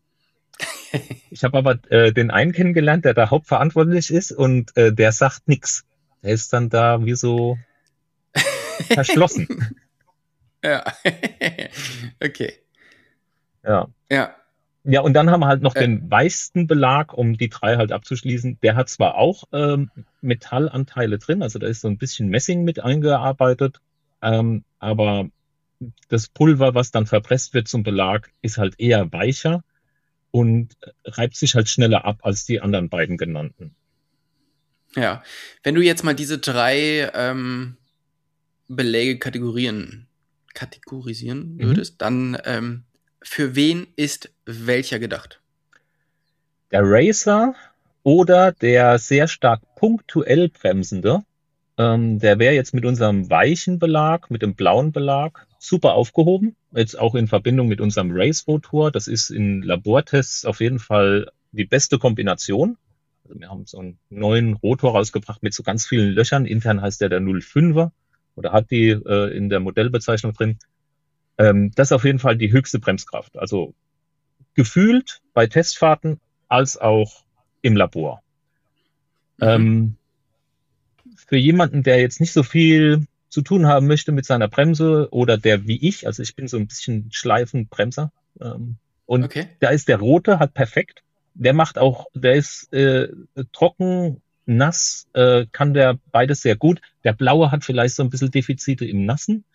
ich habe aber äh, den einen kennengelernt, der da hauptverantwortlich ist und äh, der sagt nichts. Der ist dann da wie so verschlossen. Ja. Okay. Ja. Ja. Ja, und dann haben wir halt noch Äh, den weichsten Belag, um die drei halt abzuschließen. Der hat zwar auch ähm, Metallanteile drin, also da ist so ein bisschen Messing mit eingearbeitet, ähm, aber das Pulver, was dann verpresst wird zum Belag, ist halt eher weicher und reibt sich halt schneller ab als die anderen beiden genannten. ja. Wenn du jetzt mal diese drei ähm, Beläge kategorieren, kategorisieren Mhm. würdest, dann ähm, für wen ist welcher gedacht? Der Racer oder der sehr stark punktuell bremsende, ähm, der wäre jetzt mit unserem weichen Belag, mit dem blauen Belag, super aufgehoben. Jetzt auch in Verbindung mit unserem Race-Rotor. Das ist in Labortests auf jeden Fall die beste Kombination. Also wir haben so einen neuen Rotor rausgebracht mit so ganz vielen Löchern. Intern heißt der der null Komma fünfer oder hat die äh, in der Modellbezeichnung drin. Ähm, das ist auf jeden Fall die höchste Bremskraft. Also gefühlt bei Testfahrten als auch im Labor. Mhm. Ähm, für jemanden, der jetzt nicht so viel zu tun haben möchte mit seiner Bremse oder der wie ich, also ich bin so ein bisschen Schleifenbremser, ähm, und Okay. da ist der rote halt perfekt. Der macht auch, der ist äh, trocken, nass, äh, kann der beides sehr gut. Der blaue hat vielleicht so ein bisschen Defizite im Nassen.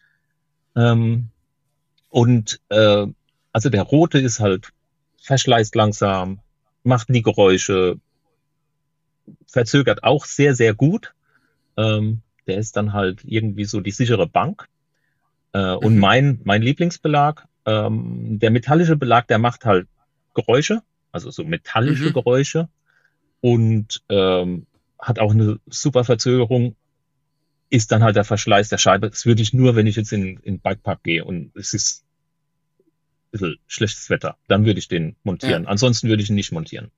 Ähm, und äh, also der rote ist halt verschleißt langsam, macht nie Geräusche, verzögert auch sehr, sehr gut. Ähm, der ist dann halt irgendwie so die sichere Bank. Äh, und Mhm. mein, mein Lieblingsbelag, ähm, der metallische Belag, der macht halt Geräusche, also so metallische Mhm. Geräusche und ähm, hat auch eine super Verzögerung, ist dann halt der Verschleiß der Scheibe. Das würde ich nur, wenn ich jetzt in, in Bikepark gehe und es ist bisschen schlechtes Wetter. Dann würde ich den montieren. Ja. Ansonsten würde ich ihn nicht montieren.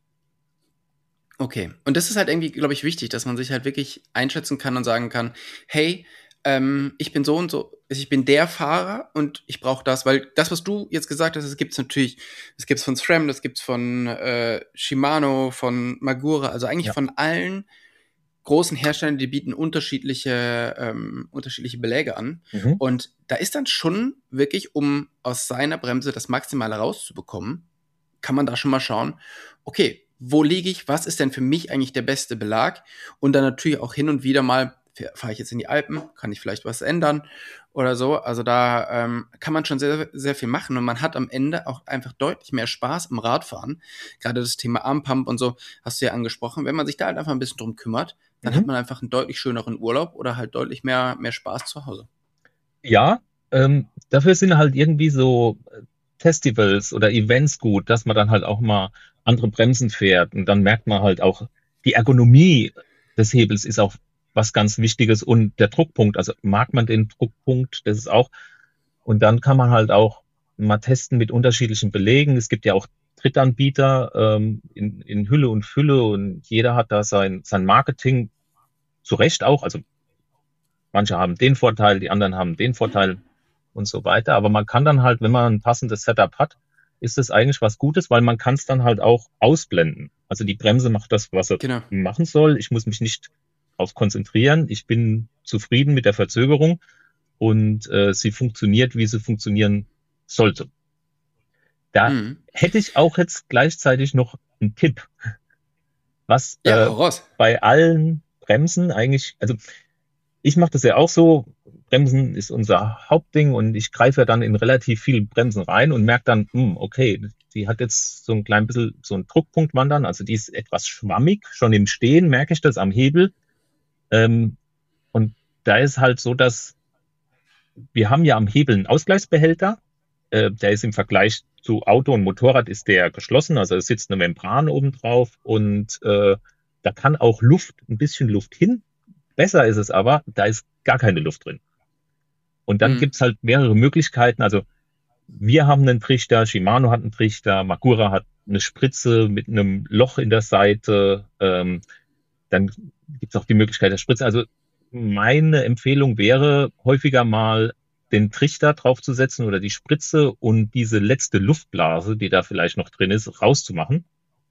Okay. Und das ist halt irgendwie, glaube ich, wichtig, dass man sich halt wirklich einschätzen kann und sagen kann, hey, ähm, ich bin so und so, ich bin der Fahrer und ich brauche das, weil das, was du jetzt gesagt hast, das gibt's natürlich, das gibt's von SRAM, das gibt's von äh, Shimano, von Magura, also eigentlich Ja. von allen großen Herstellern, die bieten unterschiedliche, ähm, unterschiedliche Beläge an. Mhm. Und da ist dann schon wirklich, um aus seiner Bremse das Maximale rauszubekommen, kann man da schon mal schauen, okay, wo liege ich, was ist denn für mich eigentlich der beste Belag? Und dann natürlich auch hin und wieder mal, fahre ich jetzt in die Alpen, kann ich vielleicht was ändern oder so. Also da ähm, kann man schon sehr, sehr viel machen und man hat am Ende auch einfach deutlich mehr Spaß am Radfahren. Gerade das Thema Armpump und so hast du ja angesprochen. Wenn man sich da halt einfach ein bisschen drum kümmert, dann Mhm. hat man einfach einen deutlich schöneren Urlaub oder halt deutlich mehr, mehr Spaß zu Hause. Ja, ähm, dafür sind halt irgendwie so Festivals oder Events gut, dass man dann halt auch mal andere Bremsen fährt und dann merkt man halt auch, die Ergonomie des Hebels ist auch was ganz Wichtiges und der Druckpunkt, also mag man den Druckpunkt, das ist auch, und dann kann man halt auch mal testen mit unterschiedlichen Belegen. Es gibt ja auch Drittanbieter ähm, in, in Hülle und Fülle und jeder hat da sein, sein Marketing zu Recht auch, also manche haben den Vorteil, die anderen haben den Vorteil und so weiter. Aber man kann dann halt, wenn man ein passendes Setup hat, ist das eigentlich was Gutes, weil man kann es dann halt auch ausblenden. Also die Bremse macht das, was sie Genau. machen soll. Ich muss mich nicht darauf konzentrieren. Ich bin zufrieden mit der Verzögerung und äh, sie funktioniert, wie sie funktionieren sollte. Da Mhm. hätte ich auch jetzt gleichzeitig noch einen Tipp, was Ja, äh, hau raus. bei allen Bremsen eigentlich, also ich mache das ja auch so. Bremsen ist unser Hauptding und ich greife ja dann in relativ viele Bremsen rein und merke dann, hm, okay, die hat jetzt so ein klein bisschen so einen Druckpunkt wandern, also die ist etwas schwammig. Schon im Stehen merke ich das am Hebel. Ähm, und da ist halt so, dass wir haben ja am Hebel einen Ausgleichsbehälter. Äh, der ist im Vergleich zu Auto und Motorrad ist der geschlossen, also es sitzt eine Membran oben drauf und äh, da kann auch Luft, ein bisschen Luft hin. Besser ist es aber, da ist gar keine Luft drin. Und dann Mhm. gibt's halt mehrere Möglichkeiten. Also wir haben einen Trichter, Shimano hat einen Trichter, Magura hat eine Spritze mit einem Loch in der Seite. Ähm, dann gibt's auch die Möglichkeit der Spritze. Also meine Empfehlung wäre, häufiger mal den Trichter draufzusetzen oder die Spritze und diese letzte Luftblase, die da vielleicht noch drin ist, rauszumachen.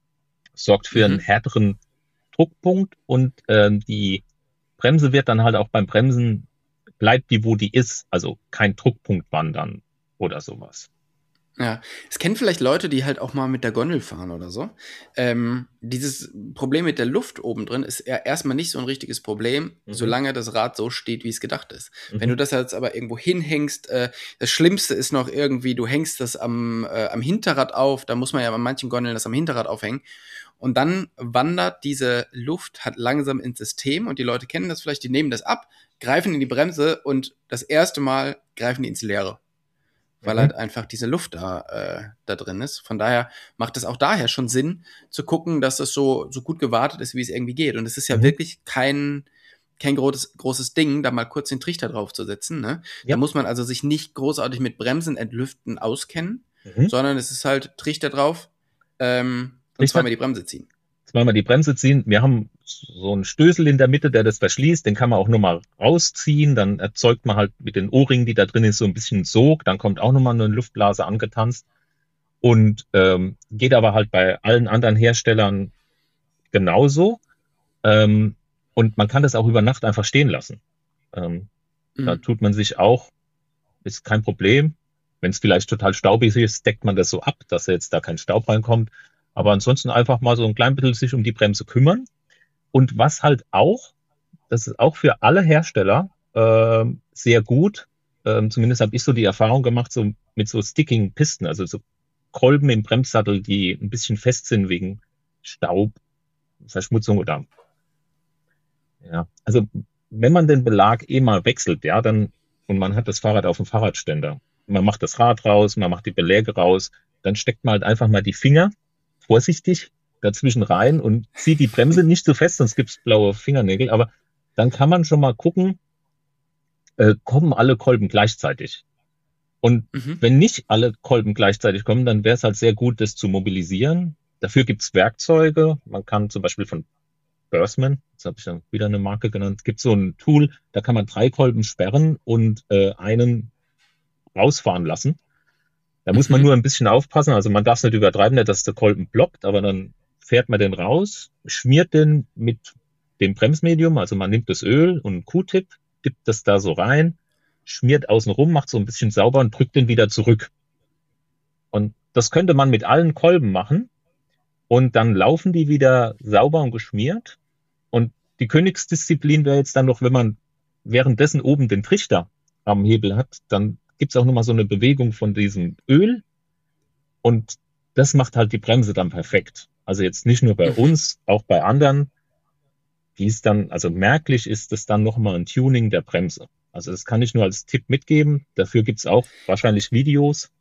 Sorgt für einen Mhm. härteren Druckpunkt und ähm, die Bremse wird dann halt auch beim Bremsen, bleibt die, wo die ist. Also kein Druckpunkt wandern oder sowas. Ja, es kennen vielleicht Leute, die halt auch mal mit der Gondel fahren oder so. Ähm, dieses Problem mit der Luft oben drin ist ja erstmal nicht so ein richtiges Problem, Mhm. solange das Rad so steht, wie es gedacht ist. Mhm. Wenn du das jetzt aber irgendwo hinhängst, äh, das Schlimmste ist noch irgendwie, du hängst das am, äh, am Hinterrad auf, da muss man ja bei manchen Gondeln das am Hinterrad aufhängen. Und dann wandert diese Luft halt langsam ins System und die Leute kennen das vielleicht, die nehmen das ab, greifen in die Bremse und das erste Mal greifen die ins Leere. Weil Mhm. halt einfach diese Luft da, äh, da drin ist. Von daher macht es auch daher schon Sinn, zu gucken, dass das so, so gut gewartet ist, wie es irgendwie geht. Und es ist ja Mhm. wirklich kein, kein großes, großes Ding, da mal kurz den Trichter draufzusetzen. Ne? Ja. Da muss man also sich nicht großartig mit Bremsen entlüften auskennen, Mhm. sondern es ist halt Trichter drauf ähm, und Trichter- zweimal die Bremse ziehen. Zweimal die Bremse ziehen. Wir haben so einen Stößel in der Mitte, der das verschließt. Den kann man auch nochmal rausziehen. Dann erzeugt man halt mit den O-Ringen, die da drin ist, so ein bisschen Sog. Dann kommt auch nochmal eine Luftblase angetanzt. Und ähm, geht aber halt bei allen anderen Herstellern genauso. Ähm, und man kann das auch über Nacht einfach stehen lassen. Ähm, Da Mhm. tut man sich auch, ist kein Problem. Wenn es vielleicht total staubig ist, deckt man das so ab, dass jetzt da kein Staub reinkommt. Aber ansonsten einfach mal so ein klein bisschen sich um die Bremse kümmern. Und was halt auch, das ist auch für alle Hersteller ähm, sehr gut, ähm, zumindest habe ich so die Erfahrung gemacht, so mit so Sticking-Pisten, also so Kolben im Bremssattel, die ein bisschen fest sind wegen Staub, Verschmutzung oder ja. Also wenn man den Belag eh mal wechselt, ja, dann und man hat das Fahrrad auf dem Fahrradständer, man macht das Rad raus, man macht die Beläge raus, dann steckt man halt einfach mal die Finger vorsichtig dazwischen rein und zieht die Bremse nicht so fest, sonst gibt's blaue Fingernägel. Aber dann kann man schon mal gucken, äh, kommen alle Kolben gleichzeitig. Und Mhm. wenn nicht alle Kolben gleichzeitig kommen, dann wäre es halt sehr gut, das zu mobilisieren. Dafür gibt es Werkzeuge. Man kann zum Beispiel von Bursman, jetzt habe ich dann wieder eine Marke genannt, gibt so ein Tool, da kann man drei Kolben sperren und äh, einen rausfahren lassen. Da muss man Mhm. nur ein bisschen aufpassen. Also man darf es nicht übertreiben, nicht, dass der Kolben blockt, aber dann fährt man den raus, schmiert den mit dem Bremsmedium, also man nimmt das Öl und einen Q-Tip, tippt das da so rein, schmiert außen rum, macht so ein bisschen sauber und drückt den wieder zurück. Und das könnte man mit allen Kolben machen und dann laufen die wieder sauber und geschmiert. Und die Königsdisziplin wäre jetzt dann noch, wenn man währenddessen oben den Trichter am Hebel hat, dann gibt es auch nochmal so eine Bewegung von diesem Öl und das macht halt die Bremse dann perfekt. Also jetzt nicht nur bei Mhm. uns, auch bei anderen, die ist dann, also merklich ist das dann nochmal ein Tuning der Bremse. Also das kann ich nur als Tipp mitgeben. Dafür gibt es auch wahrscheinlich Videos.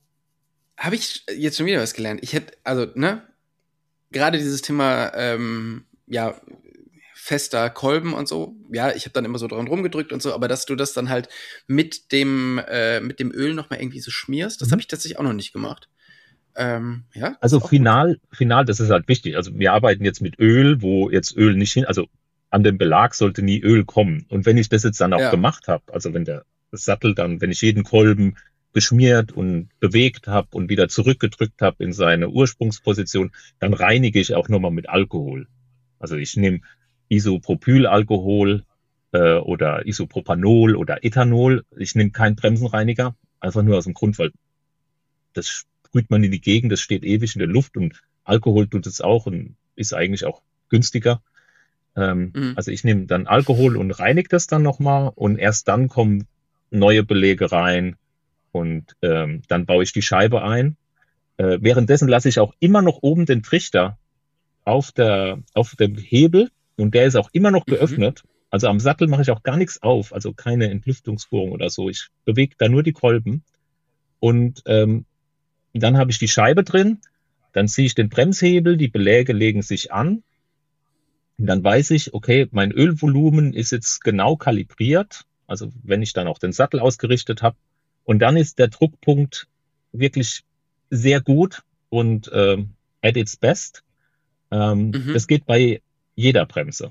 Habe ich jetzt schon wieder was gelernt? Ich hätte, also, ne, gerade dieses Thema, ähm, ja, fester Kolben und so, ja, ich habe dann immer so dran rumgedrückt und so, aber dass du das dann halt mit dem, äh, mit dem Öl nochmal irgendwie so schmierst, das Mhm. habe ich tatsächlich auch noch nicht gemacht. Ähm, ja, das Also ist auch gut. final, final, das ist halt wichtig. Also wir arbeiten jetzt mit Öl, wo jetzt Öl nicht hin, also an den Belag sollte nie Öl kommen. Und wenn ich das jetzt dann auch Ja. gemacht habe, also wenn der Sattel dann, wenn ich jeden Kolben beschmiert und bewegt habe und wieder zurückgedrückt habe in seine Ursprungsposition, dann reinige ich auch nochmal mit Alkohol. Also ich nehme Isopropylalkohol äh, oder Isopropanol oder Ethanol. Ich nehme keinen Bremsenreiniger, einfach nur aus dem Grund, weil das sprüht man in die Gegend, das steht ewig in der Luft und Alkohol tut es auch und ist eigentlich auch günstiger. Ähm, Mhm. also ich nehme dann Alkohol und reinige das dann nochmal und erst dann kommen neue Belege rein und ähm, dann baue ich die Scheibe ein. Äh, währenddessen lasse ich auch immer noch oben den Trichter auf, der, auf dem Hebel und der ist auch immer noch Mhm. geöffnet. Also am Sattel mache ich auch gar nichts auf, also keine Entlüftungsbohrung oder so. Ich bewege da nur die Kolben und ähm, dann habe ich die Scheibe drin, dann ziehe ich den Bremshebel, die Beläge legen sich an. Und dann weiß ich, okay, mein Ölvolumen ist jetzt genau kalibriert. Also wenn ich dann auch den Sattel ausgerichtet habe. Und dann ist der Druckpunkt wirklich sehr gut und ähm, at its best. Ähm, Mhm. das geht bei jeder Bremse.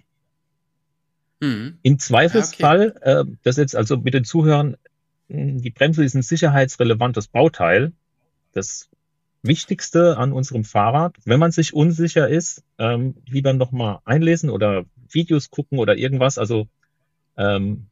Mhm. Im Ja, okay. Zweifelsfall, äh, das jetzt also mit den Zuhörern, die Bremse ist ein sicherheitsrelevantes Bauteil. Das Wichtigste an unserem Fahrrad, wenn man sich unsicher ist, ähm, lieber nochmal einlesen oder Videos gucken oder irgendwas. Also ähm,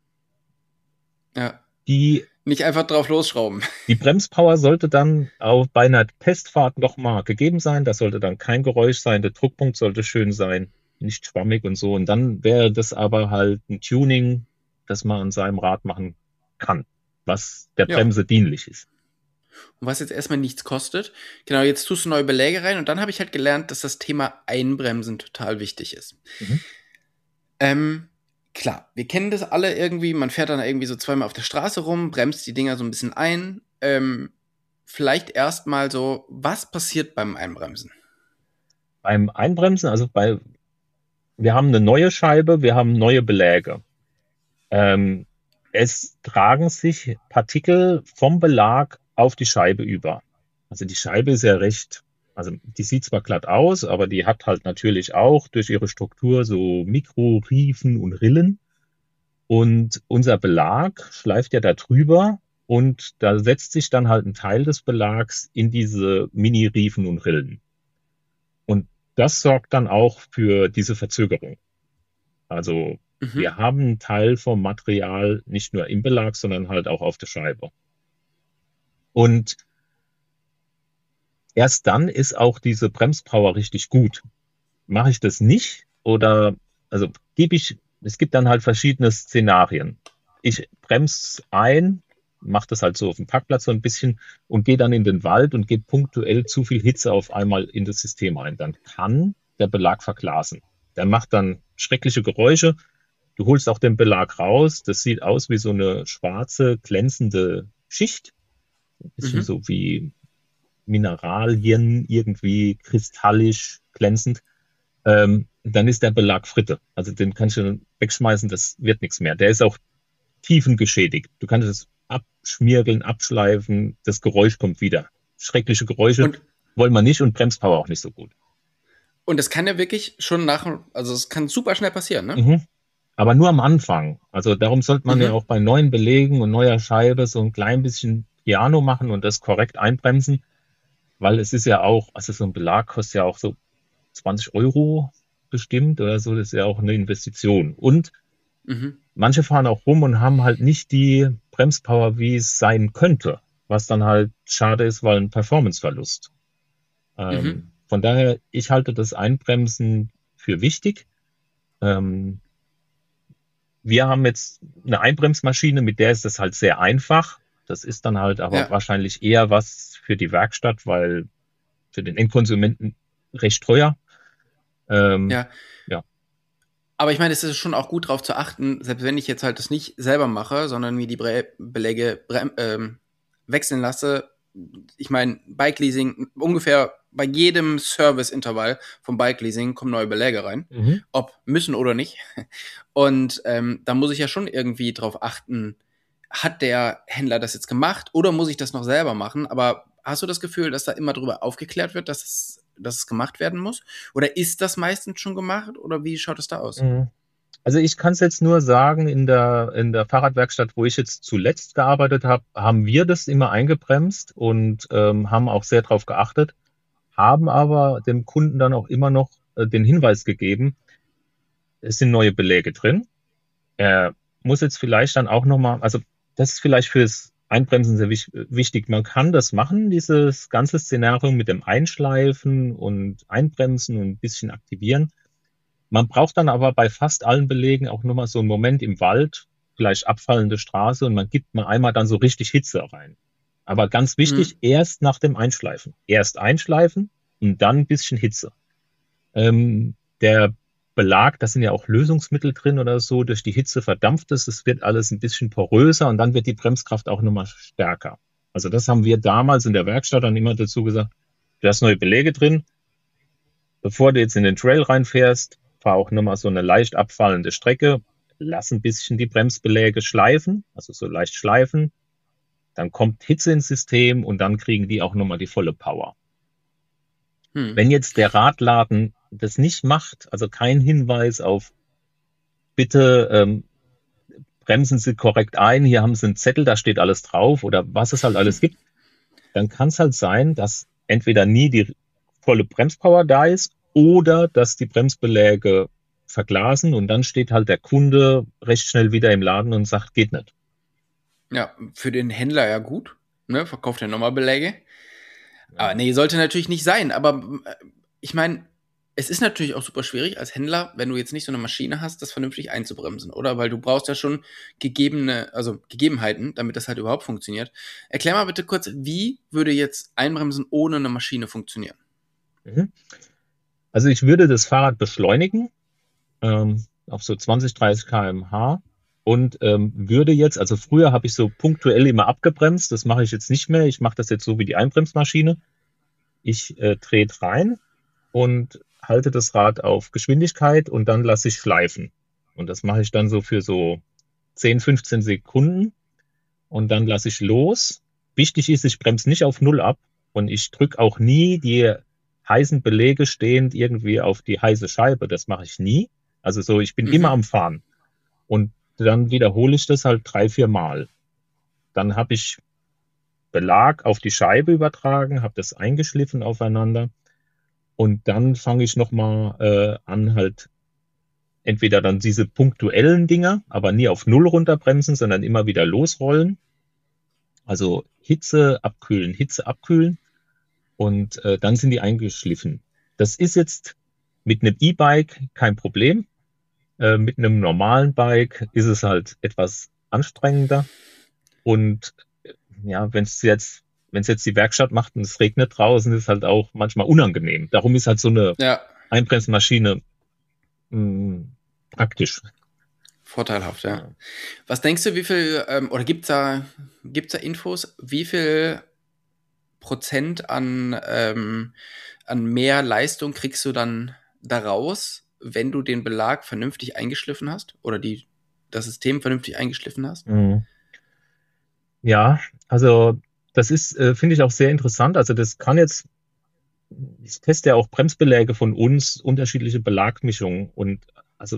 Ja. die, Nicht einfach drauf losschrauben. die Bremspower sollte dann auch bei einer Testfahrt nochmal gegeben sein. Da sollte dann kein Geräusch sein. Der Druckpunkt sollte schön sein, nicht schwammig und so. Und dann wäre das aber halt ein Tuning, das man an seinem Rad machen kann, was der Ja. Bremse dienlich ist. Und was jetzt erstmal nichts kostet. Genau, jetzt tust du neue Beläge rein und dann habe ich halt gelernt, dass das Thema Einbremsen total wichtig ist. Mhm. Ähm, klar, wir kennen das alle irgendwie. Man fährt dann irgendwie so zweimal auf der Straße rum, bremst die Dinger so ein bisschen ein. Ähm, vielleicht erstmal so, was passiert beim Einbremsen? Beim Einbremsen, also bei, wir haben eine neue Scheibe, wir haben neue Beläge. Ähm, es tragen sich Partikel vom Belag auf die Scheibe über. Also die Scheibe ist ja recht, also die sieht zwar glatt aus, aber die hat halt natürlich auch durch ihre Struktur so Mikroriefen und Rillen. Und unser Belag schleift ja da drüber und da setzt sich dann halt ein Teil des Belags in diese Mini-Riefen und Rillen. Und das sorgt dann auch für diese Verzögerung. Also Mhm. wir haben einen Teil vom Material nicht nur im Belag, sondern halt auch auf der Scheibe. Und erst dann ist auch diese Bremspower richtig gut. Mache ich das nicht oder also gebe ich, es gibt dann halt verschiedene Szenarien. Ich bremse ein, mache das halt so auf dem Parkplatz so ein bisschen und gehe dann in den Wald und gebe punktuell zu viel Hitze auf einmal in das System ein. Dann kann der Belag verglasen. Der macht dann schreckliche Geräusche. Du holst auch den Belag raus. Das sieht aus wie so eine schwarze, glänzende Schicht. Ein bisschen Mhm. so wie Mineralien, irgendwie kristallisch glänzend. Ähm, dann ist der Belag Fritte. Also den kannst du wegschmeißen, das wird nichts mehr. Der ist auch tiefengeschädigt. Du kannst es abschmirgeln, abschleifen, das Geräusch kommt wieder. Schreckliche Geräusche Und, wollen wir nicht und Bremspower auch nicht so gut. und das kann ja wirklich schon nach, also es kann super schnell passieren, ne? Mhm. Aber nur am Anfang. Also darum sollte man ja Mhm. auch bei neuen Belegen und neuer Scheibe so ein klein bisschen Piano machen und das korrekt einbremsen, weil es ist ja auch, also so ein Belag kostet ja auch so zwanzig Euro bestimmt oder so, das ist ja auch eine Investition. Und Mhm. manche fahren auch rum und haben halt nicht die Bremspower, wie es sein könnte, was dann halt schade ist, weil ein Performanceverlust. Mhm. Ähm, von daher, ich halte das Einbremsen für wichtig. Ähm, wir haben jetzt eine Einbremsmaschine, mit der ist das halt sehr einfach. Das ist dann halt aber Ja. wahrscheinlich eher was für die Werkstatt, weil für den Endkonsumenten recht teuer. Ähm, Ja. ja. Aber ich meine, es ist schon auch gut darauf zu achten, selbst wenn ich jetzt halt das nicht selber mache, sondern mir die Bre Beläge brem ähm, wechseln lasse. Ich meine, Bike Leasing, ungefähr bei jedem Serviceintervall vom Bike Leasing kommen neue Beläge rein, Mhm. ob müssen oder nicht. Und ähm, da muss ich ja schon irgendwie drauf achten, hat der Händler das jetzt gemacht oder muss ich das noch selber machen? Aber hast du das Gefühl, dass da immer drüber aufgeklärt wird, dass es, dass es gemacht werden muss? Oder ist das meistens schon gemacht? Oder wie schaut es da aus? Mhm. Also ich kann es jetzt nur sagen, in der, in der Fahrradwerkstatt, wo ich jetzt zuletzt gearbeitet habe, haben wir das immer eingebremst und ähm, haben auch sehr darauf geachtet, haben aber dem Kunden dann auch immer noch äh, den Hinweis gegeben, es sind neue Beläge drin. Er muss jetzt vielleicht dann auch nochmal, also das ist vielleicht fürs Einbremsen sehr wich- wichtig. Man kann das machen, dieses ganze Szenario mit dem Einschleifen und Einbremsen und ein bisschen aktivieren. Man braucht dann aber bei fast allen Belegen auch nochmal so einen Moment im Wald, vielleicht abfallende Straße und man gibt mal einmal dann so richtig Hitze rein. Aber ganz wichtig, Mhm. erst nach dem Einschleifen. Erst einschleifen und dann ein bisschen Hitze. Ähm, der Belag, da sind ja auch Lösungsmittel drin oder so, durch die Hitze verdampft es, es wird alles ein bisschen poröser und dann wird die Bremskraft auch nochmal stärker. Also das haben wir damals in der Werkstatt dann immer dazu gesagt, du hast neue Beläge drin, bevor du jetzt in den Trail reinfährst, fahr auch nochmal so eine leicht abfallende Strecke, lass ein bisschen die Bremsbeläge schleifen, also so leicht schleifen, dann kommt Hitze ins System und dann kriegen die auch nochmal die volle Power. Hm. Wenn jetzt der Radladen das nicht macht, also kein Hinweis auf bitte ähm, bremsen Sie korrekt ein, hier haben Sie einen Zettel, da steht alles drauf oder was es halt alles gibt, dann kann es halt sein, dass entweder nie die volle Bremspower da ist oder dass die Bremsbeläge verglasen und dann steht halt der Kunde recht schnell wieder im Laden und sagt, geht nicht. Ja, für den Händler ja gut. Ne? Verkauft er nochmal Beläge. Aber Ja. nee, sollte natürlich nicht sein. Aber äh, ich meine, es ist natürlich auch super schwierig als Händler, wenn du jetzt nicht so eine Maschine hast, das vernünftig einzubremsen, oder? Weil du brauchst ja schon gegebene, also Gegebenheiten, damit das halt überhaupt funktioniert. Erklär mal bitte kurz, wie würde jetzt Einbremsen ohne eine Maschine funktionieren? Mhm. Also ich würde das Fahrrad beschleunigen ähm, auf so zwanzig, dreißig Kilometer pro Stunde und ähm, würde jetzt, also früher habe ich so punktuell immer abgebremst, das mache ich jetzt nicht mehr. Ich mache das jetzt so wie die Einbremsmaschine. Ich äh, drehe rein und halte das Rad auf Geschwindigkeit und dann lasse ich schleifen. Und das mache ich dann so für so zehn, fünfzehn Sekunden und dann lasse ich los. Wichtig ist, ich bremse nicht auf Null ab und ich drücke auch nie die heißen Belege stehend irgendwie auf die heiße Scheibe. Das mache ich nie. Also so, ich bin immer Mhm. am Fahren. Und dann wiederhole ich das halt drei, vier Mal. Dann habe ich Belag auf die Scheibe übertragen, habe das eingeschliffen aufeinander und dann fange ich nochmal äh, an, halt entweder dann diese punktuellen Dinger, aber nie auf Null runterbremsen, sondern immer wieder losrollen. Also Hitze abkühlen, Hitze abkühlen und äh, dann sind die eingeschliffen. Das ist jetzt mit einem E-Bike kein Problem. Äh, mit einem normalen Bike ist es halt etwas anstrengender. Und äh, ja, wenn es jetzt, wenn es jetzt die Werkstatt macht und es regnet draußen, ist es halt auch manchmal unangenehm. Darum ist halt so eine Ja, Einbremsmaschine mh, praktisch. vorteilhaft, ja. Ja. Was denkst du, wie viel, ähm, oder gibt's da, gibt's da Infos, wie viel Prozent an, ähm, an mehr Leistung kriegst du dann daraus, wenn du den Belag vernünftig eingeschliffen hast oder die, das System vernünftig eingeschliffen hast? Mhm. Ja, also das ist, äh, finde ich auch sehr interessant. Also das kann jetzt, ich teste ja auch Bremsbeläge von uns, unterschiedliche Belagmischungen und also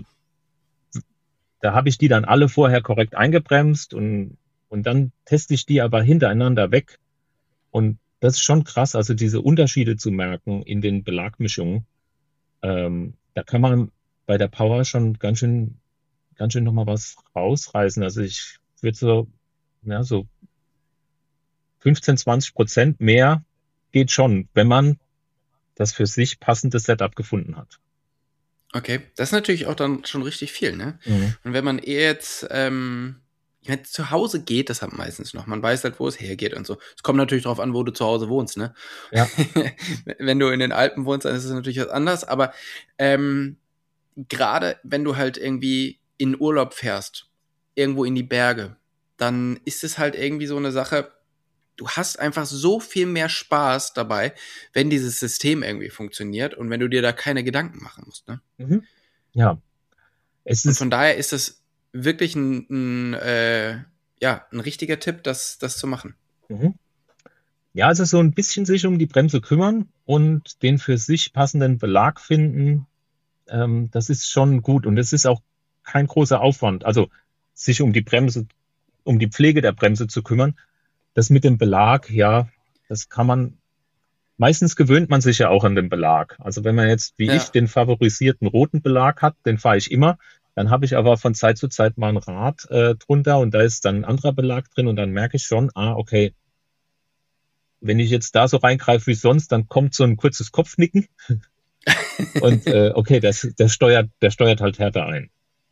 da habe ich die dann alle vorher korrekt eingebremst und, und dann teste ich die aber hintereinander weg. Und das ist schon krass, also diese Unterschiede zu merken in den Belagmischungen. Ähm, da kann man bei der Power schon ganz schön, ganz schön nochmal was rausreißen. Also ich würde so, ja, so fünfzehn, zwanzig Prozent mehr geht schon, wenn man das für sich passende Setup gefunden hat. Okay, das ist natürlich auch dann schon richtig viel, ne? Mhm. Und wenn man eher jetzt, ähm, ja, zu Hause geht, das hat meistens noch. Man weiß halt, wo es hergeht und so. Es kommt natürlich drauf an, wo du zu Hause wohnst, ne? Ja. Wenn du in den Alpen wohnst, dann ist es natürlich was anderes. Aber ähm, gerade wenn du halt irgendwie in Urlaub fährst, irgendwo in die Berge, dann ist es halt irgendwie so eine Sache, du hast einfach so viel mehr Spaß dabei, wenn dieses System irgendwie funktioniert und wenn du dir da keine Gedanken machen musst, ne? Mhm. Ja, es Und ist, von daher ist das wirklich ein, ein äh, ja, ein richtiger Tipp, das, das zu machen. mhm. Ja, also so ein bisschen sich um die Bremse kümmern und den für sich passenden Belag finden, ähm, das ist schon gut. Und es ist auch kein großer Aufwand. Also sich um die Bremse, um die Pflege der Bremse zu kümmern. Das mit dem Belag, ja, das kann man, meistens gewöhnt man sich ja auch an den Belag. Also wenn man jetzt, wie ich, Ja, den favorisierten roten Belag hat, den fahre ich immer. Dann habe ich aber von Zeit zu Zeit mal ein Rad äh, drunter und da ist dann ein anderer Belag drin und dann merke ich schon, ah, okay, wenn ich jetzt da so reingreife wie sonst, dann kommt so ein kurzes Kopfnicken und äh, okay, das, der steuert, der steuert halt härter ein.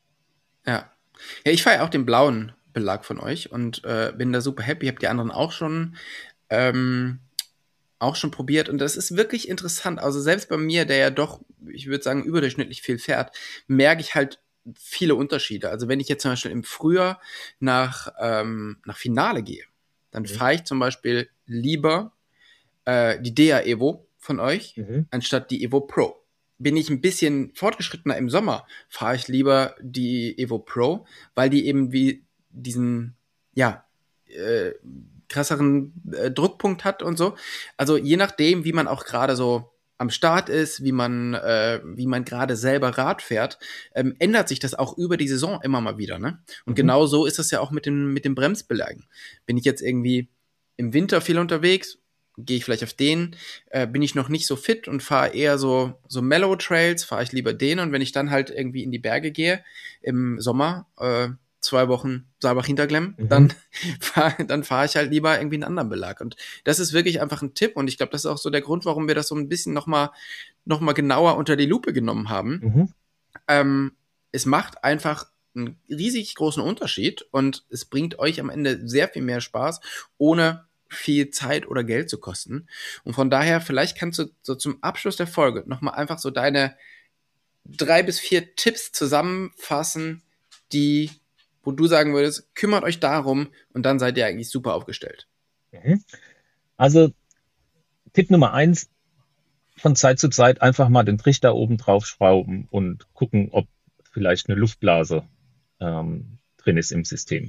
ja. Ja, ich fahre ja auch den blauen Belag von euch und äh, bin da super happy. Hab die anderen auch schon, ähm, auch schon probiert und das ist wirklich interessant. Also selbst bei mir, der ja doch, ich würde sagen, überdurchschnittlich viel fährt, merke ich halt viele Unterschiede. Also wenn ich jetzt zum Beispiel im Frühjahr nach, ähm, nach Finale gehe, dann Mhm. fahre ich zum Beispiel lieber äh, die D A Evo von euch, Mhm. anstatt die Evo Pro. Bin ich ein bisschen fortgeschrittener im Sommer, fahre ich lieber die Evo Pro, weil die eben wie diesen, ja, äh, krasseren äh, Druckpunkt hat und so. Also je nachdem, wie man auch gerade so am Start ist, wie man, äh, wie man gerade selber Rad fährt, ähm, ändert sich das auch über die Saison immer mal wieder, ne? Und Mhm. genau so ist es ja auch mit den, mit den Bremsbelägen. Bin ich jetzt irgendwie im Winter viel unterwegs, gehe ich vielleicht auf den, äh, bin ich noch nicht so fit und fahre eher so, so Mellow Trails, fahre ich lieber den und wenn ich dann halt irgendwie in die Berge gehe im Sommer, äh, zwei Wochen Saalbach Hinterglemm, Mhm. dann fahre dann fahr ich halt lieber irgendwie einen anderen Belag. Und das ist wirklich einfach ein Tipp und ich glaube, das ist auch so der Grund, warum wir das so ein bisschen nochmal noch mal genauer unter die Lupe genommen haben. Mhm. Ähm, es macht einfach einen riesig großen Unterschied und es bringt euch am Ende sehr viel mehr Spaß, ohne viel Zeit oder Geld zu kosten. Und von daher, vielleicht kannst du so zum Abschluss der Folge nochmal einfach so deine drei bis vier Tipps zusammenfassen, die, wo du sagen würdest, kümmert euch darum und dann seid ihr eigentlich super aufgestellt. Mhm. Also Tipp Nummer eins, von Zeit zu Zeit einfach mal den Trichter oben drauf schrauben und gucken, ob vielleicht eine Luftblase ähm, drin ist im System.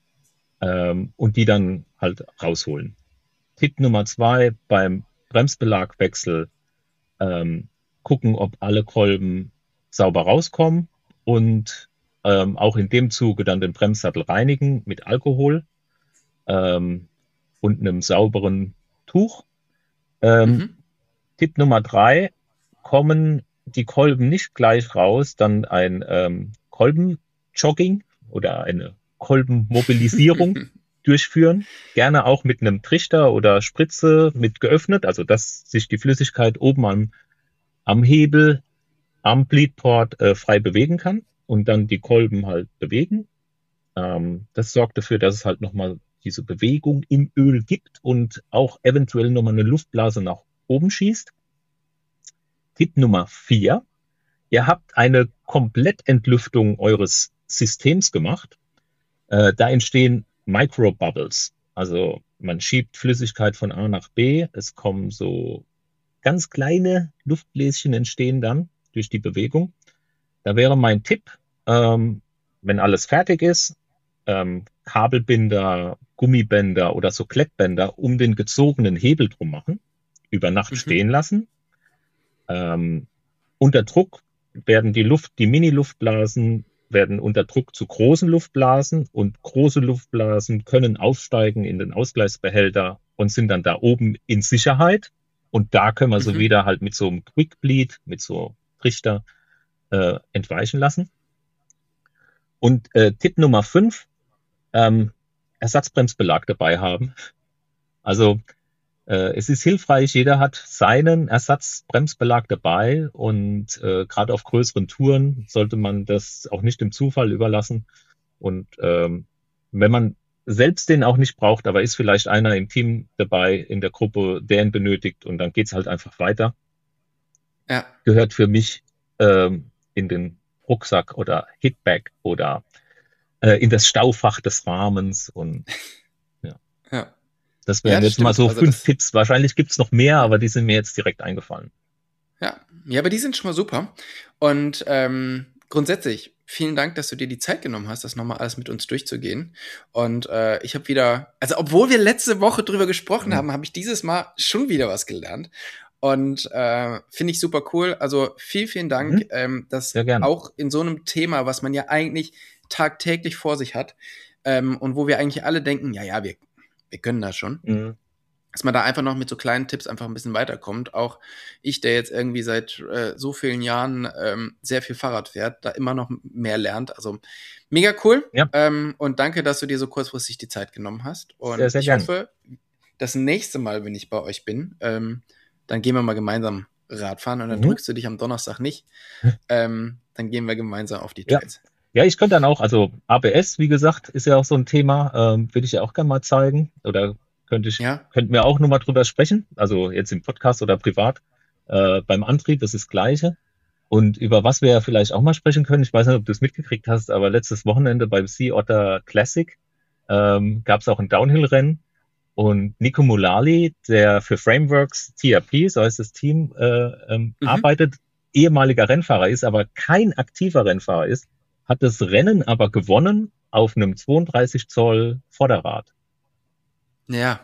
Ähm, und die dann halt rausholen. Tipp Nummer zwei, beim Bremsbelagwechsel ähm, gucken, ob alle Kolben sauber rauskommen und ähm, auch in dem Zuge dann den Bremssattel reinigen mit Alkohol ähm, und einem sauberen Tuch. Ähm, Mhm. Tipp Nummer drei, kommen die Kolben nicht gleich raus, dann ein ähm, Kolbenjogging oder eine Kolbenmobilisierung durchführen. Gerne auch mit einem Trichter oder Spritze mit geöffnet, also dass sich die Flüssigkeit oben am, am Hebel, am Bleedport äh, frei bewegen kann und dann die Kolben halt bewegen. Ähm, das sorgt dafür, dass es halt nochmal diese Bewegung im Öl gibt und auch eventuell nochmal eine Luftblase nach oben schießt. Tipp Nummer vier. Ihr habt eine Komplettentlüftung eures Systems gemacht. Äh, da entstehen Microbubbles. Also man schiebt Flüssigkeit von A nach B. Es kommen so ganz kleine Luftbläschen entstehen dann durch die Bewegung. Da wäre mein Tipp, ähm, wenn alles fertig ist, ähm, Kabelbinder, Gummibänder oder so Klettbänder um den gezogenen Hebel drum machen, über Nacht mhm. stehen lassen. Ähm, unter Druck werden die Luft, die Mini-Luftblasen werden unter Druck zu großen Luftblasen und große Luftblasen können aufsteigen in den Ausgleichsbehälter und sind dann da oben in Sicherheit. Und da können wir mhm. sie wieder halt mit so einem Quick Bleed, mit so Trichter äh, entweichen lassen. Und äh, Tipp Nummer fünf, ähm, Ersatzbremsbelag dabei haben. Also äh, es ist hilfreich, jeder hat seinen Ersatzbremsbelag dabei und äh, gerade auf größeren Touren sollte man das auch nicht dem Zufall überlassen. Und ähm, wenn man selbst den auch nicht braucht, aber ist vielleicht einer im Team dabei, in der Gruppe, der ihn benötigt und dann geht's halt einfach weiter. Ja. Gehört für mich ähm, in den Rucksack oder Hitbag oder äh, in das Staufach des Rahmens und ja. ja. Das wären ja, jetzt stimmt. mal so also fünf Tipps. Wahrscheinlich gibt's noch mehr, aber die sind mir jetzt direkt eingefallen. Ja, ja, aber die sind schon mal super. Und ähm, grundsätzlich, vielen Dank, dass du dir die Zeit genommen hast, das nochmal alles mit uns durchzugehen. Und äh, ich habe wieder, also obwohl wir letzte Woche drüber gesprochen mhm. haben, habe ich dieses Mal schon wieder was gelernt. Und äh, finde ich super cool. Also vielen, vielen Dank, mhm. ähm, dass auch in so einem Thema, was man ja eigentlich tagtäglich vor sich hat ähm, und wo wir eigentlich alle denken, ja, ja, wir, wir können das schon. Mhm. Dass man da einfach noch mit so kleinen Tipps einfach ein bisschen weiterkommt. Auch ich, der jetzt irgendwie seit äh, so vielen Jahren ähm, sehr viel Fahrrad fährt, da immer noch mehr lernt. Also mega cool. Ja. Ähm, und danke, dass du dir so kurzfristig die Zeit genommen hast. Und sehr, sehr ich gern. hoffe, das nächste Mal, wenn ich bei euch bin, ähm, dann gehen wir mal gemeinsam Radfahren und dann mhm. drückst du dich am Donnerstag nicht. ähm, dann gehen wir gemeinsam auf die Trails. Ja. ja, ich könnte dann auch, also A B S, wie gesagt, ist ja auch so ein Thema, ähm, würde ich ja auch gerne mal zeigen oder Könnte ich, ja. könnten wir auch nochmal drüber sprechen, also jetzt im Podcast oder privat, äh, beim Antrieb, das ist das Gleiche. Und über was wir ja vielleicht auch mal sprechen können, ich weiß nicht, ob du es mitgekriegt hast, aber letztes Wochenende beim Sea Otter Classic ähm, gab es auch ein Downhill-Rennen und Nico Mulali, der für Frameworks T R P, so heißt das Team, äh, ähm, mhm. arbeitet, ehemaliger Rennfahrer ist, aber kein aktiver Rennfahrer ist, hat das Rennen aber gewonnen auf einem zweiunddreißig Zoll Vorderrad. Ja.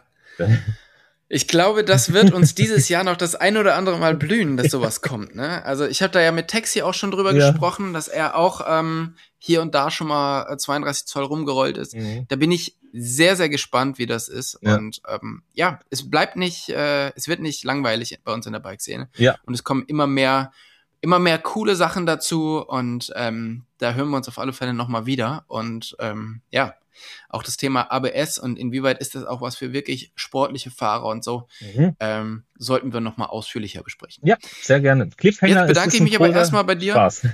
Ich glaube, das wird uns dieses Jahr noch das ein oder andere Mal blühen, dass sowas kommt. Ne? Also ich habe da ja mit Taxi auch schon drüber ja. gesprochen, dass er auch ähm, hier und da schon mal zweiunddreißig Zoll rumgerollt ist. Mhm. Da bin ich sehr, sehr gespannt, wie das ist. Ja. Und ähm, ja, es bleibt nicht, äh, es wird nicht langweilig bei uns in der Bike-Szene. Ja. Und es kommen immer mehr, immer mehr coole Sachen dazu. Und ähm, da hören wir uns auf alle Fälle nochmal wieder. Und ähm, ja, auch das Thema A B S und inwieweit ist das auch was für wirklich sportliche Fahrer und so, mhm. ähm, sollten wir nochmal ausführlicher besprechen. Ja, sehr gerne. Cliffhanger. Jetzt bedanke ist ich mich aber erstmal bei dir. Spaß.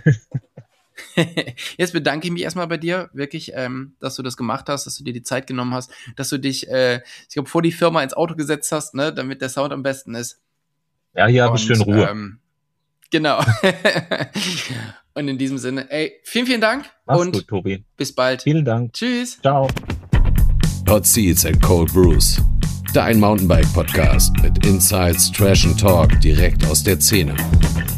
Jetzt bedanke ich mich erstmal bei dir, wirklich, ähm, dass du das gemacht hast, dass du dir die Zeit genommen hast, dass du dich, äh, ich glaube, vor die Firma ins Auto gesetzt hast, ne, damit der Sound am besten ist. Ja, hier habe ich schön Ruhe. Ähm, genau. Und in diesem Sinne, ey, vielen, vielen Dank. Mach's und gut, Tobi. Bis bald. Vielen Dank. Tschüss. Ciao. Hot Seats and Cold Brews. Dein Mountainbike-Podcast mit Insights, Trash and Talk direkt aus der Szene.